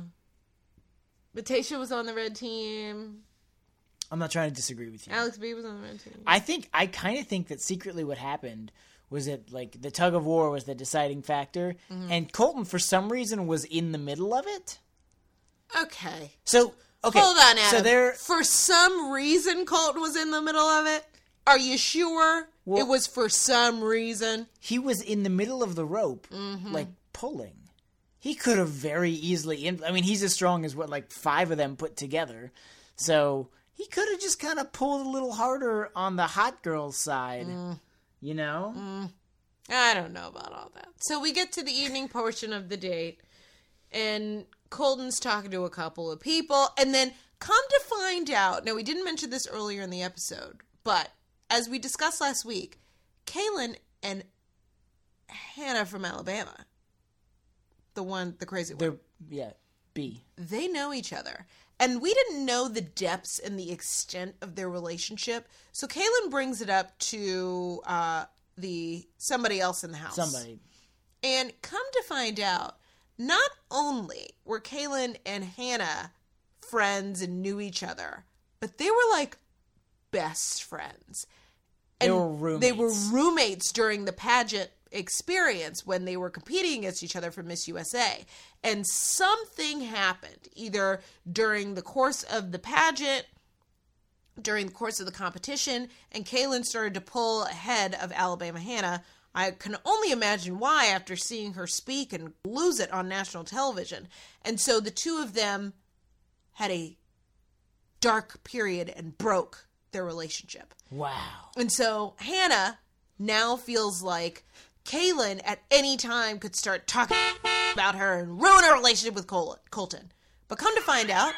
D: But Tasha was on the red team.
C: I'm not trying to disagree with you.
D: Alex B was on the red team.
C: I think I kind of think that secretly what happened was that like the tug of war was the deciding factor,
D: Mm-hmm.
C: and Colton for some reason was in the middle of it.
D: Okay.
C: So okay,
D: Hold on, Adam.
C: So there,
D: For some reason, Colton was in the middle of it? Are you sure
C: Well-
D: it was for some reason?
C: he was in the middle of the rope,
D: Mm-hmm.
C: like pulling. He could have very easily. In, I mean, he's as strong as what like five of them put together, so he could have just kind of pulled a little harder on the hot girl's side.
D: Mm.
C: You know.
D: I don't know about all that. So we get to the evening portion of the date, and Colton's talking to a couple of people, and then come to find out, now we didn't mention this earlier in the episode, but as we discussed last week, Kaylin and Hannah from Alabama, the one, the crazy one,
C: They're yeah, B.
D: they know each other. And we didn't know the depths and the extent of their relationship. So Kaylin brings it up to uh, the somebody else in the house.
C: Somebody.
D: And come to find out, not only were Kaylin and Hannah friends and knew each other, but they were like best friends.
C: They
D: And
C: were roommates.
D: They were roommates during the pageant experience when they were competing against each other for Miss U S A. And something happened either during the course of the pageant, during the course of the competition, and Kaylin started to pull ahead of Alabama Hannah. I can only imagine why after seeing her speak and lose it on national television. And so the two of them had a dark period and broke their relationship.
C: Wow.
D: And so Hannah now feels like Kaylin at any time could start talking about her and ruin her relationship with Col- Colton. But come to find out,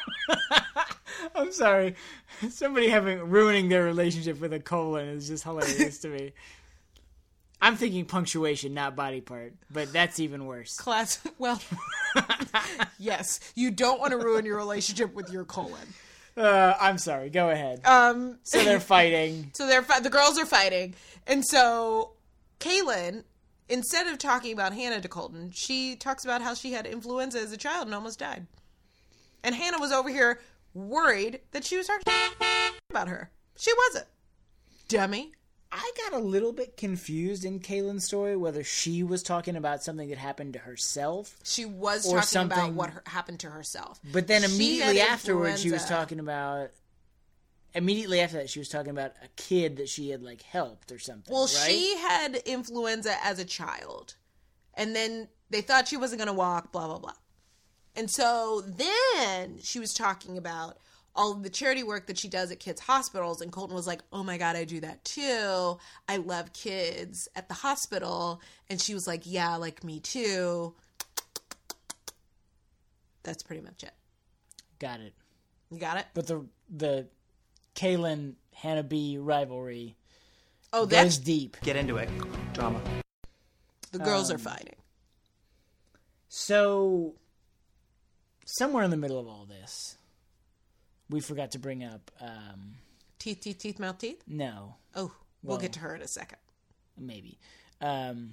C: I'm sorry. Somebody having ruining their relationship with a colon is just hilarious to me. I'm thinking punctuation, not body part, but that's even worse.
D: class, well, yes, you don't want to ruin your relationship with your colon.
C: Uh, I'm sorry. Go ahead.
D: Um,
C: So they're fighting.
D: So they're fi- the girls are fighting, and so Kaylin, instead of talking about Hannah to Colton, she talks about how she had influenza as a child and almost died. And Hannah was over here worried that she was talking about her. She wasn't. Dummy.
C: I got a little bit confused in Kaylin's story whether she was talking about something that happened to herself.
D: She was
C: Or
D: talking about
C: something-
D: what her, happened to herself.
C: But then
D: She had
C: immediately afterwards, she was
D: influenza.
C: talking about. Immediately after that, she was talking about a kid that she had like helped or something.
D: Well,
C: right?
D: she had influenza as a child, and then they thought she wasn't going to walk. Blah blah blah. And so then she was talking about all of the charity work that she does at kids' hospitals. And Colton was like, oh my God, I do that too. I love kids at the hospital. And she was like, yeah, like me too. That's pretty much it.
C: Got it.
D: You got it?
C: But the the Kaylin Hannah B rivalry
D: Oh,
C: goes
D: that's
C: deep.
E: Get into it. Drama.
D: the girls
C: Um,
D: are fighting.
C: So, somewhere in the middle of all this, we forgot to bring up, um,
D: Teeth, teeth, teeth, mouth, teeth?
C: no,
D: Oh, we'll
C: Well-
D: get to her in a second.
C: maybe. Um,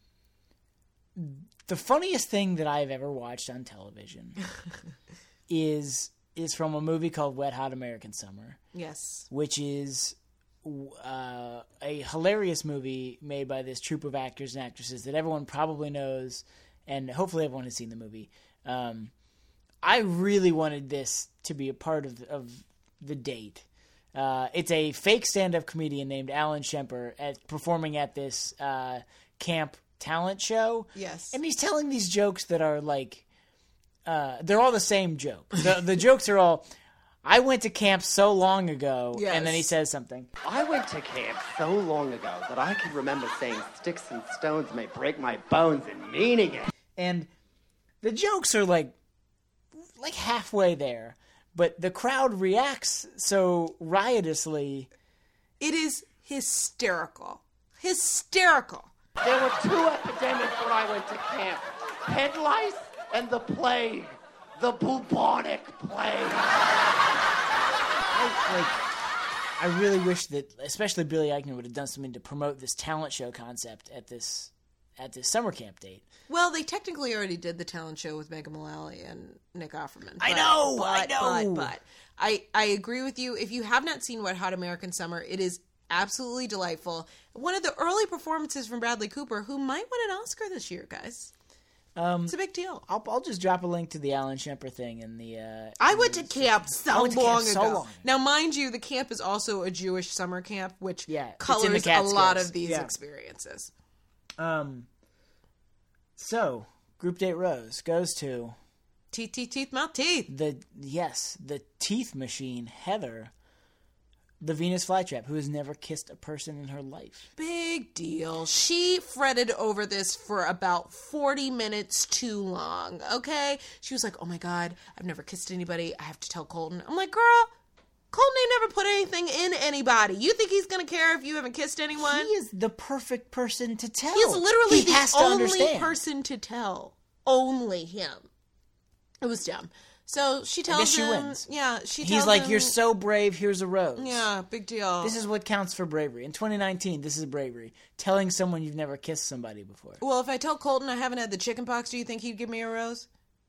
C: the funniest thing that I've ever watched on television is is from a movie called Wet Hot American Summer,
D: Yes.
C: which is uh, a hilarious movie made by this troupe of actors and actresses that everyone probably knows, and hopefully everyone has seen the movie. Um, I really wanted this to be a part of of the date. Uh, it's a fake stand-up comedian named Alan Shemper at, performing at this uh, camp talent show.
D: Yes.
C: And he's telling these jokes that are like, uh, they're all the same joke. The, the jokes are all, I went to camp so long ago,
D: Yes.
C: and then he says something.
E: I went to camp so long ago that I can remember saying sticks and stones may break my bones and meaning it.
C: And the jokes are like, like halfway there, but the crowd reacts so riotously.
D: It is hysterical. Hysterical.
E: There were two epidemics when I went to camp. Head lice and the plague. The bubonic plague.
C: I, like, I really wish that, especially Billy Eichner, would have done something to promote this talent show concept at this at this summer camp date.
D: Well, they technically already did the talent show with Megan Mullally and Nick Offerman.
C: I
D: but-
C: know,
D: but,
C: I know.
D: But, but I, I agree with you. If you have not seen Wet Hot American Summer, it is absolutely delightful. One of the early performances from Bradley Cooper, who might win an Oscar this year, guys.
C: Um,
D: It's a big deal.
C: I'll I'll just drop a link to the Alan Shemper thing in the. Uh,
D: I went to camp so
C: I went to camp
D: long
C: so
D: ago.
C: long ago.
D: Now, mind you, the camp is also a Jewish summer camp, which
C: Yeah, it's in the
D: colors a
C: Catskills.
D: lot of these
C: Yeah.
D: experiences.
C: Um. So, group date rose goes to
D: Teeth, teeth, teeth, mouth, teeth.
C: the yes the teeth machine Heather, the Venus flytrap, who has never kissed a person in her life.
D: Big deal. She fretted over this for about forty minutes too long, okay? She was like, oh my God, I've never kissed anybody. I have to tell Colton. I'm like, girl, Colton ain't never put anything in anybody. You think he's going to care if you haven't kissed anyone?
C: He is the perfect person to tell.
D: He is literally
C: he
D: the
C: has to
D: only
C: understand.
D: person to tell. Only him. It was dumb. So she tells
C: guess she
D: him.
C: wins.
D: Yeah, she tells
C: He's like,
D: him,
C: "You're so brave. Here's a rose."
D: Yeah, big deal.
C: This is what counts for bravery. In twenty nineteen, this is bravery. Telling someone you've never kissed somebody before.
D: Well, if I tell Colton I haven't had the chicken pox, do you think he'd give me a rose?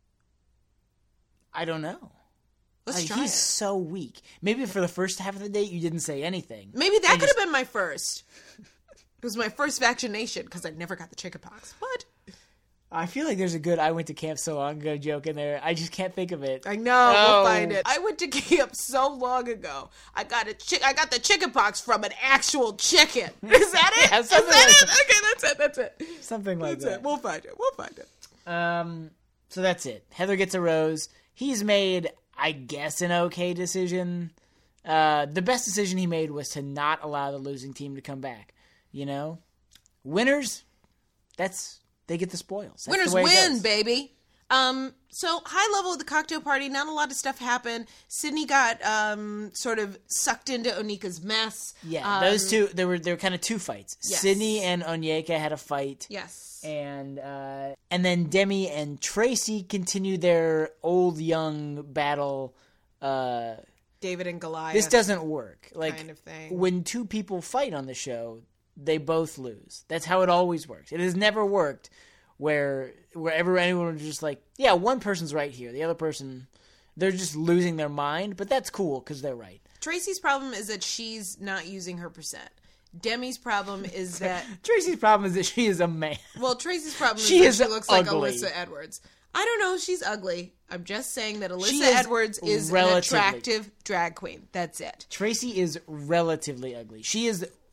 C: I don't know.
D: Let's
C: Like,
D: try
C: he's
D: it.
C: so weak. Maybe for the first half of the date, you didn't say anything.
D: Maybe that
C: And
D: could
C: just-
D: have been my first. It was my first vaccination because I never got the chicken pox. What?
C: I feel like there's a good "I went to camp so long ago" joke in there. I just can't think of it.
D: I know.
C: Oh.
D: We'll find it. I went to camp so long ago. I got a chick. I got the chicken pox from an actual chicken. Is that it?
C: Yeah,
D: Is
C: something
D: that
C: like
D: it? Okay, that's it. That's it.
C: Something like
D: That's
C: that.
D: it. We'll find it. We'll find it.
C: Um, so that's it. Heather gets a rose. He's made, I guess, an okay decision. Uh, the best decision he made was to not allow the losing team to come back. You know, winners, that's they get the spoils. That's
D: Winners
C: the way it
D: win,
C: goes.
D: baby. Um, so high level of the cocktail party, not a lot of stuff happened. Sydney got um sort of sucked into Onika's mess.
C: Yeah,
D: Um,
C: those two. There were there were kind of two fights.
D: Yes.
C: Sydney and Onyeka had a fight.
D: Yes.
C: And uh, and then Demi and Tracy continued their old young battle. Uh,
D: David and Goliath.
C: this doesn't work. Like
D: kind of thing.
C: when two people fight on the show, they both lose. That's how it always works. It has never worked where wherever anyone was just like, yeah, one person's right here, the other person, they're just losing their mind. But that's cool because they're right.
D: Tracy's problem is that she's not using her percent. Demi's problem is that
C: Tracy's problem is that she is a man.
D: well, Tracy's problem is
C: She
D: that
C: is
D: she looks like
C: ugly.
D: Alyssa Edwards. I don't know if she's ugly. I'm just saying that
C: She
D: Alyssa
C: is
D: Edwards is an
C: relatively-
D: attractive drag queen. That's it.
C: Tracy is relatively ugly. She is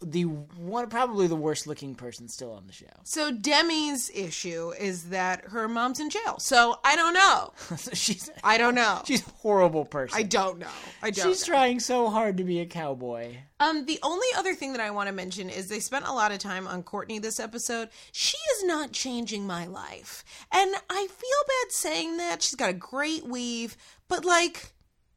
C: the one, probably the worst looking person still on the show.
D: So Demi's issue is that her mom's in jail. So I don't know.
C: she's
D: I don't know.
C: she's a horrible person.
D: I don't know. I don't
C: She's
D: know.
C: trying so hard to be a cowboy.
D: Um, the only other thing that I want to mention is they spent a lot of time on Courtney this episode. She is not changing my life. And I feel bad saying that. She's got a great weave, but like,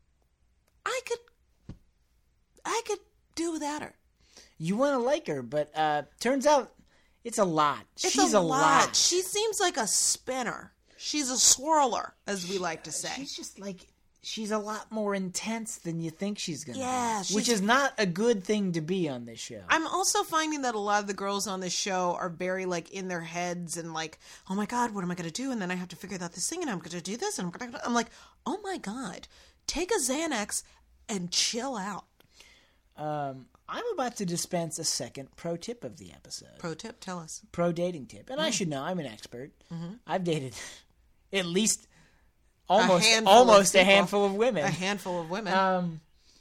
D: I could, I could do without her.
C: You want to like her, but uh, turns out it's a lot.
D: It's
C: She's
D: a,
C: a
D: lot.
C: lot.
D: She seems like a spinner. She's a swirler, as we like to say.
C: She's just like, she's a lot more intense than you think she's going to
D: Yeah,
C: be. Which
D: she's-
C: is not a good thing to be on this show.
D: I'm also finding that a lot of the girls on this show are very like in their heads and like, oh my God, what am I going to do? And then I have to figure out this thing and I'm going to do this. And I'm going to, I'm like, oh my God, take a Xanax and chill out.
C: Um, I'm about to dispense a second pro tip of the episode.
D: Pro tip, tell us.
C: Pro dating tip. And I should know, I'm an expert. I've dated at least almost,
D: handful of
C: almost a
D: people.
C: handful of women.
D: A handful of women.
C: Um,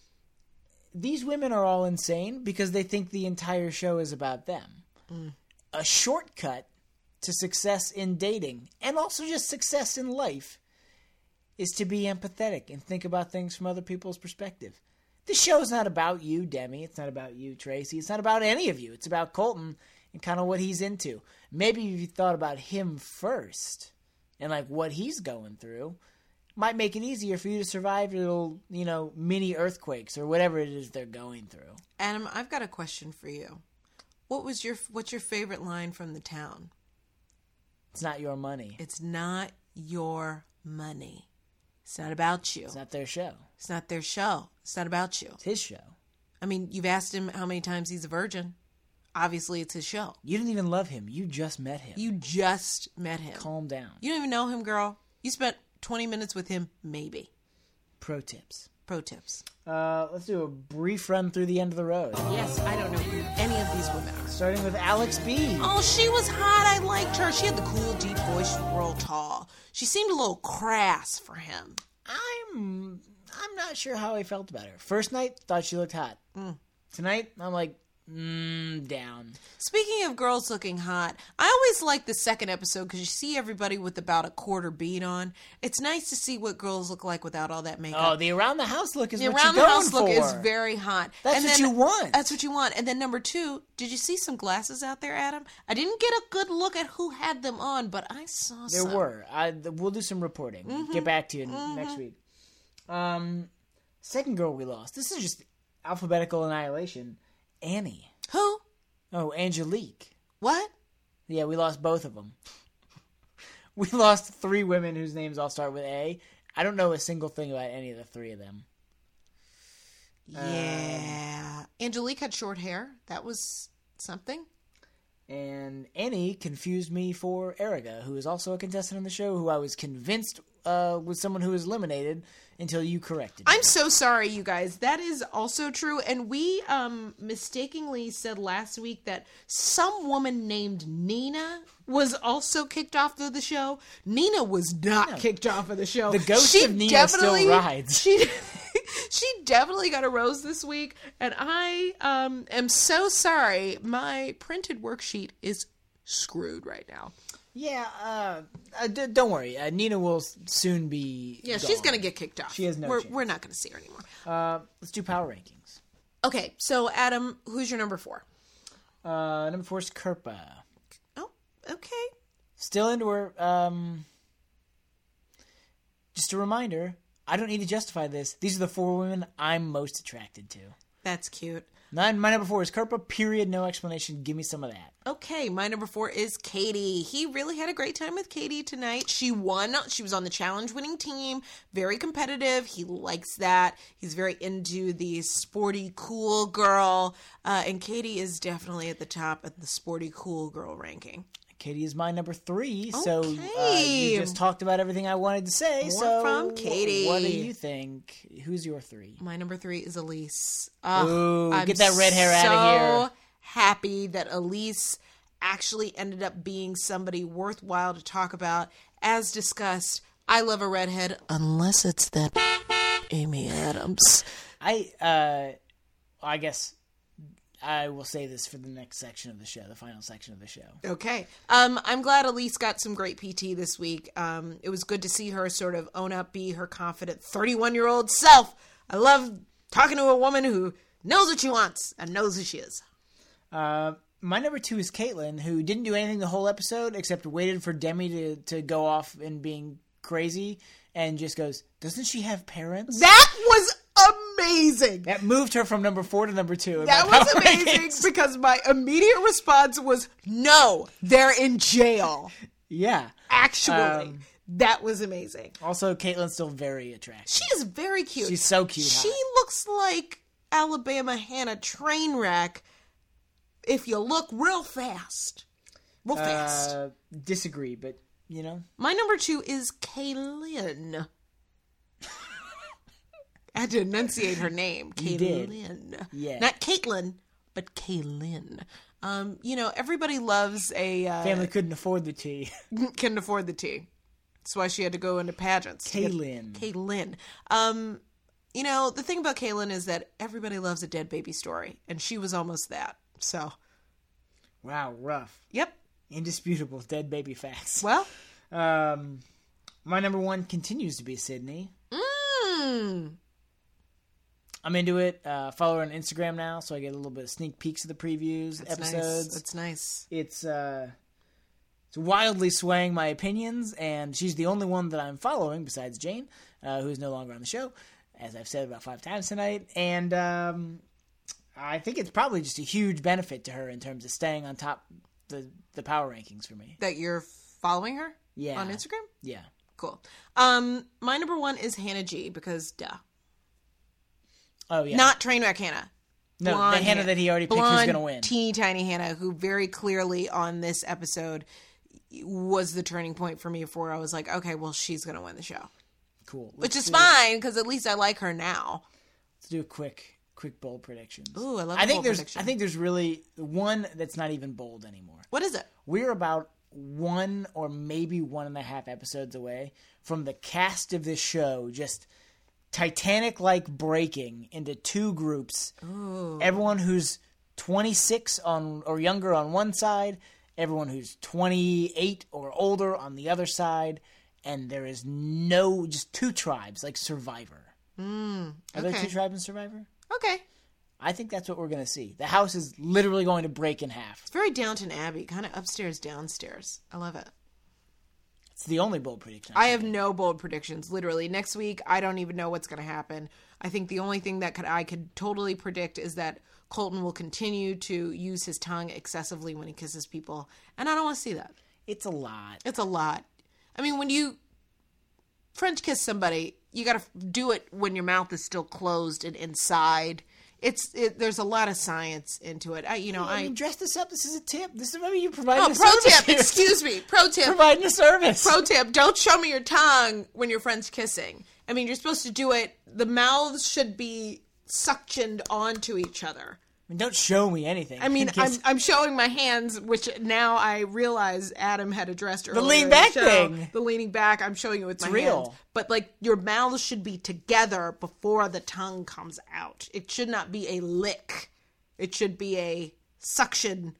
C: these women are all insane because they think the entire show is about them.
D: Mm.
C: A shortcut to success in dating and also just success in life is to be empathetic and think about things from other people's perspective. This show is not about you, Demi. It's not about you, Tracy. It's not about any of you. It's about Colton and kind of what he's into. Maybe if you thought about him first and like what he's going through, might make it easier for you to survive little, you know, mini earthquakes or whatever it is they're going through.
D: Adam, I've got a question for you. What was your, what's your favorite line from The Town?
C: It's not your money.
D: It's not your money. It's not about you.
C: It's not their show.
D: It's not their show. It's not about you.
C: It's his show.
D: I mean, you've asked him how many times he's a virgin. Obviously, it's his show.
C: You didn't even love him. You just met him.
D: You just met him.
C: Calm down.
D: You don't even know him, girl. You spent twenty minutes with him, maybe.
C: Pro tips.
D: Pro tips.
C: Uh, let's do a brief run through the end of the road.
D: Yes, I don't know who any of these women are.
C: Starting with Alex B.
D: Oh, she was hot. I liked her. She had the cool, deep voice, real tall. She seemed a little crass for him.
C: I'm I'm not sure how I felt about her. First night, thought she looked hot.
D: Mm.
C: Tonight, I'm like, mm, down.
D: Speaking of girls looking hot, I always like the second episode because you see everybody with about a quarter beat on. It's nice to see what girls look like without all that makeup.
C: Oh, the around the house look is
D: The
C: what
D: around
C: you're
D: the
C: going
D: house look
C: for.
D: is very hot.
C: That's
D: And
C: what
D: then-
C: you want.
D: That's what you want. And then number two, did you see some glasses out there, Adam? I didn't get a good look at who had them on, but I saw
C: There
D: some.
C: were. I, we'll do some reporting.
D: Mm-hmm.
C: Get back to you next week. Um, second girl we lost. This is just alphabetical annihilation. Annie.
D: Who?
C: Oh, Angelique.
D: What?
C: Yeah, we lost both of them. We lost three women whose names all start with A. I don't know a single thing about any of the three of them.
D: Yeah. Angelique had short hair. That was something.
C: And Annie confused me for Erica, who is also a contestant on the show, who I was convinced uh, was someone who was eliminated until you corrected me.
D: I'm so sorry, you guys. That is also true. And we um, mistakenly said last week that some woman named Nina was also kicked off of the show. Nina was not
C: No.
D: kicked off of the show.
C: The ghost
D: She
C: of Nina still
D: definitely-
C: rides.
D: She, she definitely got a rose this week. And I um, am so sorry. My printed worksheet is screwed right now.
C: Yeah, uh, uh, d- don't worry. Uh, Nina will s- soon be
D: Yeah,
C: gone.
D: she's going to get kicked off.
C: She has no
D: we're,
C: chance.
D: We're not going to see her anymore.
C: Uh, let's do power rankings.
D: Okay, so Adam, who's your number four?
C: Uh, number four is Kirpa.
D: Oh, okay.
C: Still into her. Um, just a reminder, I don't need to justify this. These are the four women I'm most attracted to.
D: That's cute.
C: Nine, my number four is Kirpa, period, no explanation. Give me some of that.
D: Okay, my number four is Katie. He really had a great time with Katie tonight. She won. She was on the challenge winning team. Very competitive. He likes that. He's very into the sporty, cool girl. Uh, and Katie is definitely at the top of the sporty, cool girl ranking.
C: Katie is my number three, so uh,
D: Okay.
C: you just talked about everything I wanted to say.
D: More
C: so
D: from Katie.
C: What do you think? Who's your three?
D: My number three is Elise. Ugh,
C: Ooh,
D: I'm
C: get that red hair outta here.
D: So happy that Elise actually ended up being somebody worthwhile to talk about. As discussed, I love a redhead unless it's that Amy Adams.
C: I, uh, I guess I will say this for the next section of the show, the final section of the show.
D: Okay. Um, I'm glad Elise got some great P T this week. Um, it was good to see her sort of own up, be her confident thirty-one-year-old self. I love talking to a woman who knows what she wants and knows who she is.
C: Uh, my number two is Caitlin, who didn't do anything the whole episode except waited for Demi to, to go off and being crazy and just goes, doesn't she have parents?
D: That was amazing.
C: That moved her from number four to number two. in
D: That
C: my
D: was
C: power
D: amazing
C: rankings.
D: because my immediate response was, no, they're in jail.
C: Yeah.
D: Actually.
C: Um,
D: that was amazing.
C: Also, Caitlin's still very attractive.
D: She is very cute.
C: She's so cute.
D: She
C: hot.
D: looks like Alabama Hannah Trainwreck if you look real fast. Real fast.
C: Uh, disagree, but, you know.
D: My number two is Kaylin. I had to enunciate her name.
C: You did.
D: Kaylin.
C: Yeah.
D: Not Caitlin, but Kaylin. Um, you know, everybody loves a... Uh,
C: Family couldn't afford the tea.
D: can afford the tea. That's why she had to go into pageants.
C: Kaylin.
D: Kaylin. Um, you know, the thing about Kaylin is that everybody loves a dead baby story, and she was almost that. So,
C: Wow, rough.
D: yep.
C: Indisputable dead baby facts.
D: Well,
C: Um, my number one continues to be Sydney.
D: mm,
C: I'm into it. Uh, follow her on Instagram now, so I get a little bit of sneak peeks of the previews,
D: that's
C: episodes.
D: nice. That's nice.
C: It's uh, it's wildly swaying my opinions, and she's the only one that I'm following besides Jane, uh, who's no longer on the show, as I've said about five times tonight. And um, I think it's probably just a huge benefit to her in terms of staying on top the the power rankings for me.
D: That you're following her
C: Yeah.
D: on Instagram?
C: Yeah.
D: Cool. Um, my number one is Hannah G, because duh.
C: Oh yeah.
D: Not Trainwreck Hannah.
C: no the
D: Blonde
C: Hannah that he already picked who's
D: blonde,
C: going to win.
D: Teeny tiny Hannah, who very clearly on this episode was the turning point for me, for I was like, okay, well, she's going to win the show.
C: Cool.
D: Which
C: Let's
D: is
C: do-
D: fine, because at least I like her now.
C: Let's do a quick, quick bold predictions.
D: Ooh, I love
C: I
D: a
C: think
D: bold
C: there's,
D: prediction.
C: I think there's really one that's not even bold anymore.
D: What is it?
C: We're about one or maybe one and a half episodes away from the cast of this show just Titanic-like breaking into two groups.
D: Ooh.
C: Everyone who's twenty-six on or younger on one side, everyone who's twenty-eight or older on the other side, and there is no, just two tribes, like Survivor. Mm, Are there
D: okay.
C: two tribes in Survivor?
D: Okay.
C: I think that's what we're going to see. The house is literally going to break in half.
D: It's very Downton Abbey, kind of upstairs, downstairs. I love it.
C: It's the only bold prediction.
D: I have no bold predictions. Literally, next week, I don't even know what's going to happen. I think the only thing that could I could totally predict is that Colton will continue to use his tongue excessively when he kisses people, and I don't want to see that.
C: It's a lot.
D: It's a lot. I mean, when you French kiss somebody, you got to do it when your mouth is still closed and inside. It's it, there's a lot of science into it. I, you know,
C: I
D: I.
C: mean, dress this up. This is a tip. This is maybe you providing
D: Oh,
C: a
D: pro
C: service
D: tip!
C: here.
D: Excuse me, pro tip.
C: Providing a service.
D: Pro tip: don't show me your tongue when you're French kissing. I mean, you're supposed to do it. The mouths should be suctioned onto each other.
C: I mean, don't show me anything.
D: I mean, I'm
C: Kiss-
D: I'm showing my hands, which now I realize Adam had addressed earlier.
C: lean
D: in
C: back
D: show.
C: thing.
D: The leaning back. I'm showing you with my
C: real.
D: hands. But like your mouths should be together before the tongue comes out. It should not be a lick. It should be a suction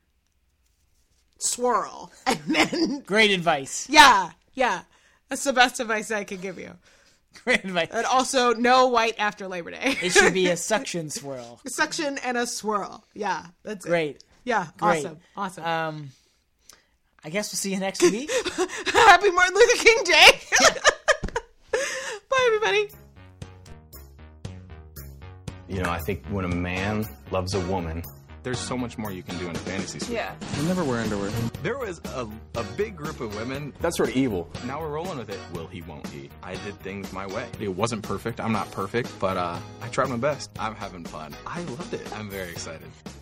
D: swirl, and then
C: Great advice.
D: yeah, yeah. That's the best advice I could give you.
C: Great advice.
D: And also, no white after Labor Day.
C: It should be a suction swirl.
D: A suction and a swirl. Yeah, that's it.
C: Great.
D: Yeah,
C: Great.
D: awesome, awesome.
C: Um, I guess we'll see you next week.
D: Happy Martin Luther King Day. Bye, everybody.
A: You know, I think when a man loves a woman,
B: There's so much more you can do in a fantasy suite.
D: Yeah.
A: you'll never wear underwear.
B: There was a, a big group of women.
A: That's sort of evil.
B: Now we're rolling with it. Will he, won't he? I did things my way. It wasn't perfect. I'm not perfect, but uh, I tried my best. I'm having fun. I loved it. I'm very excited.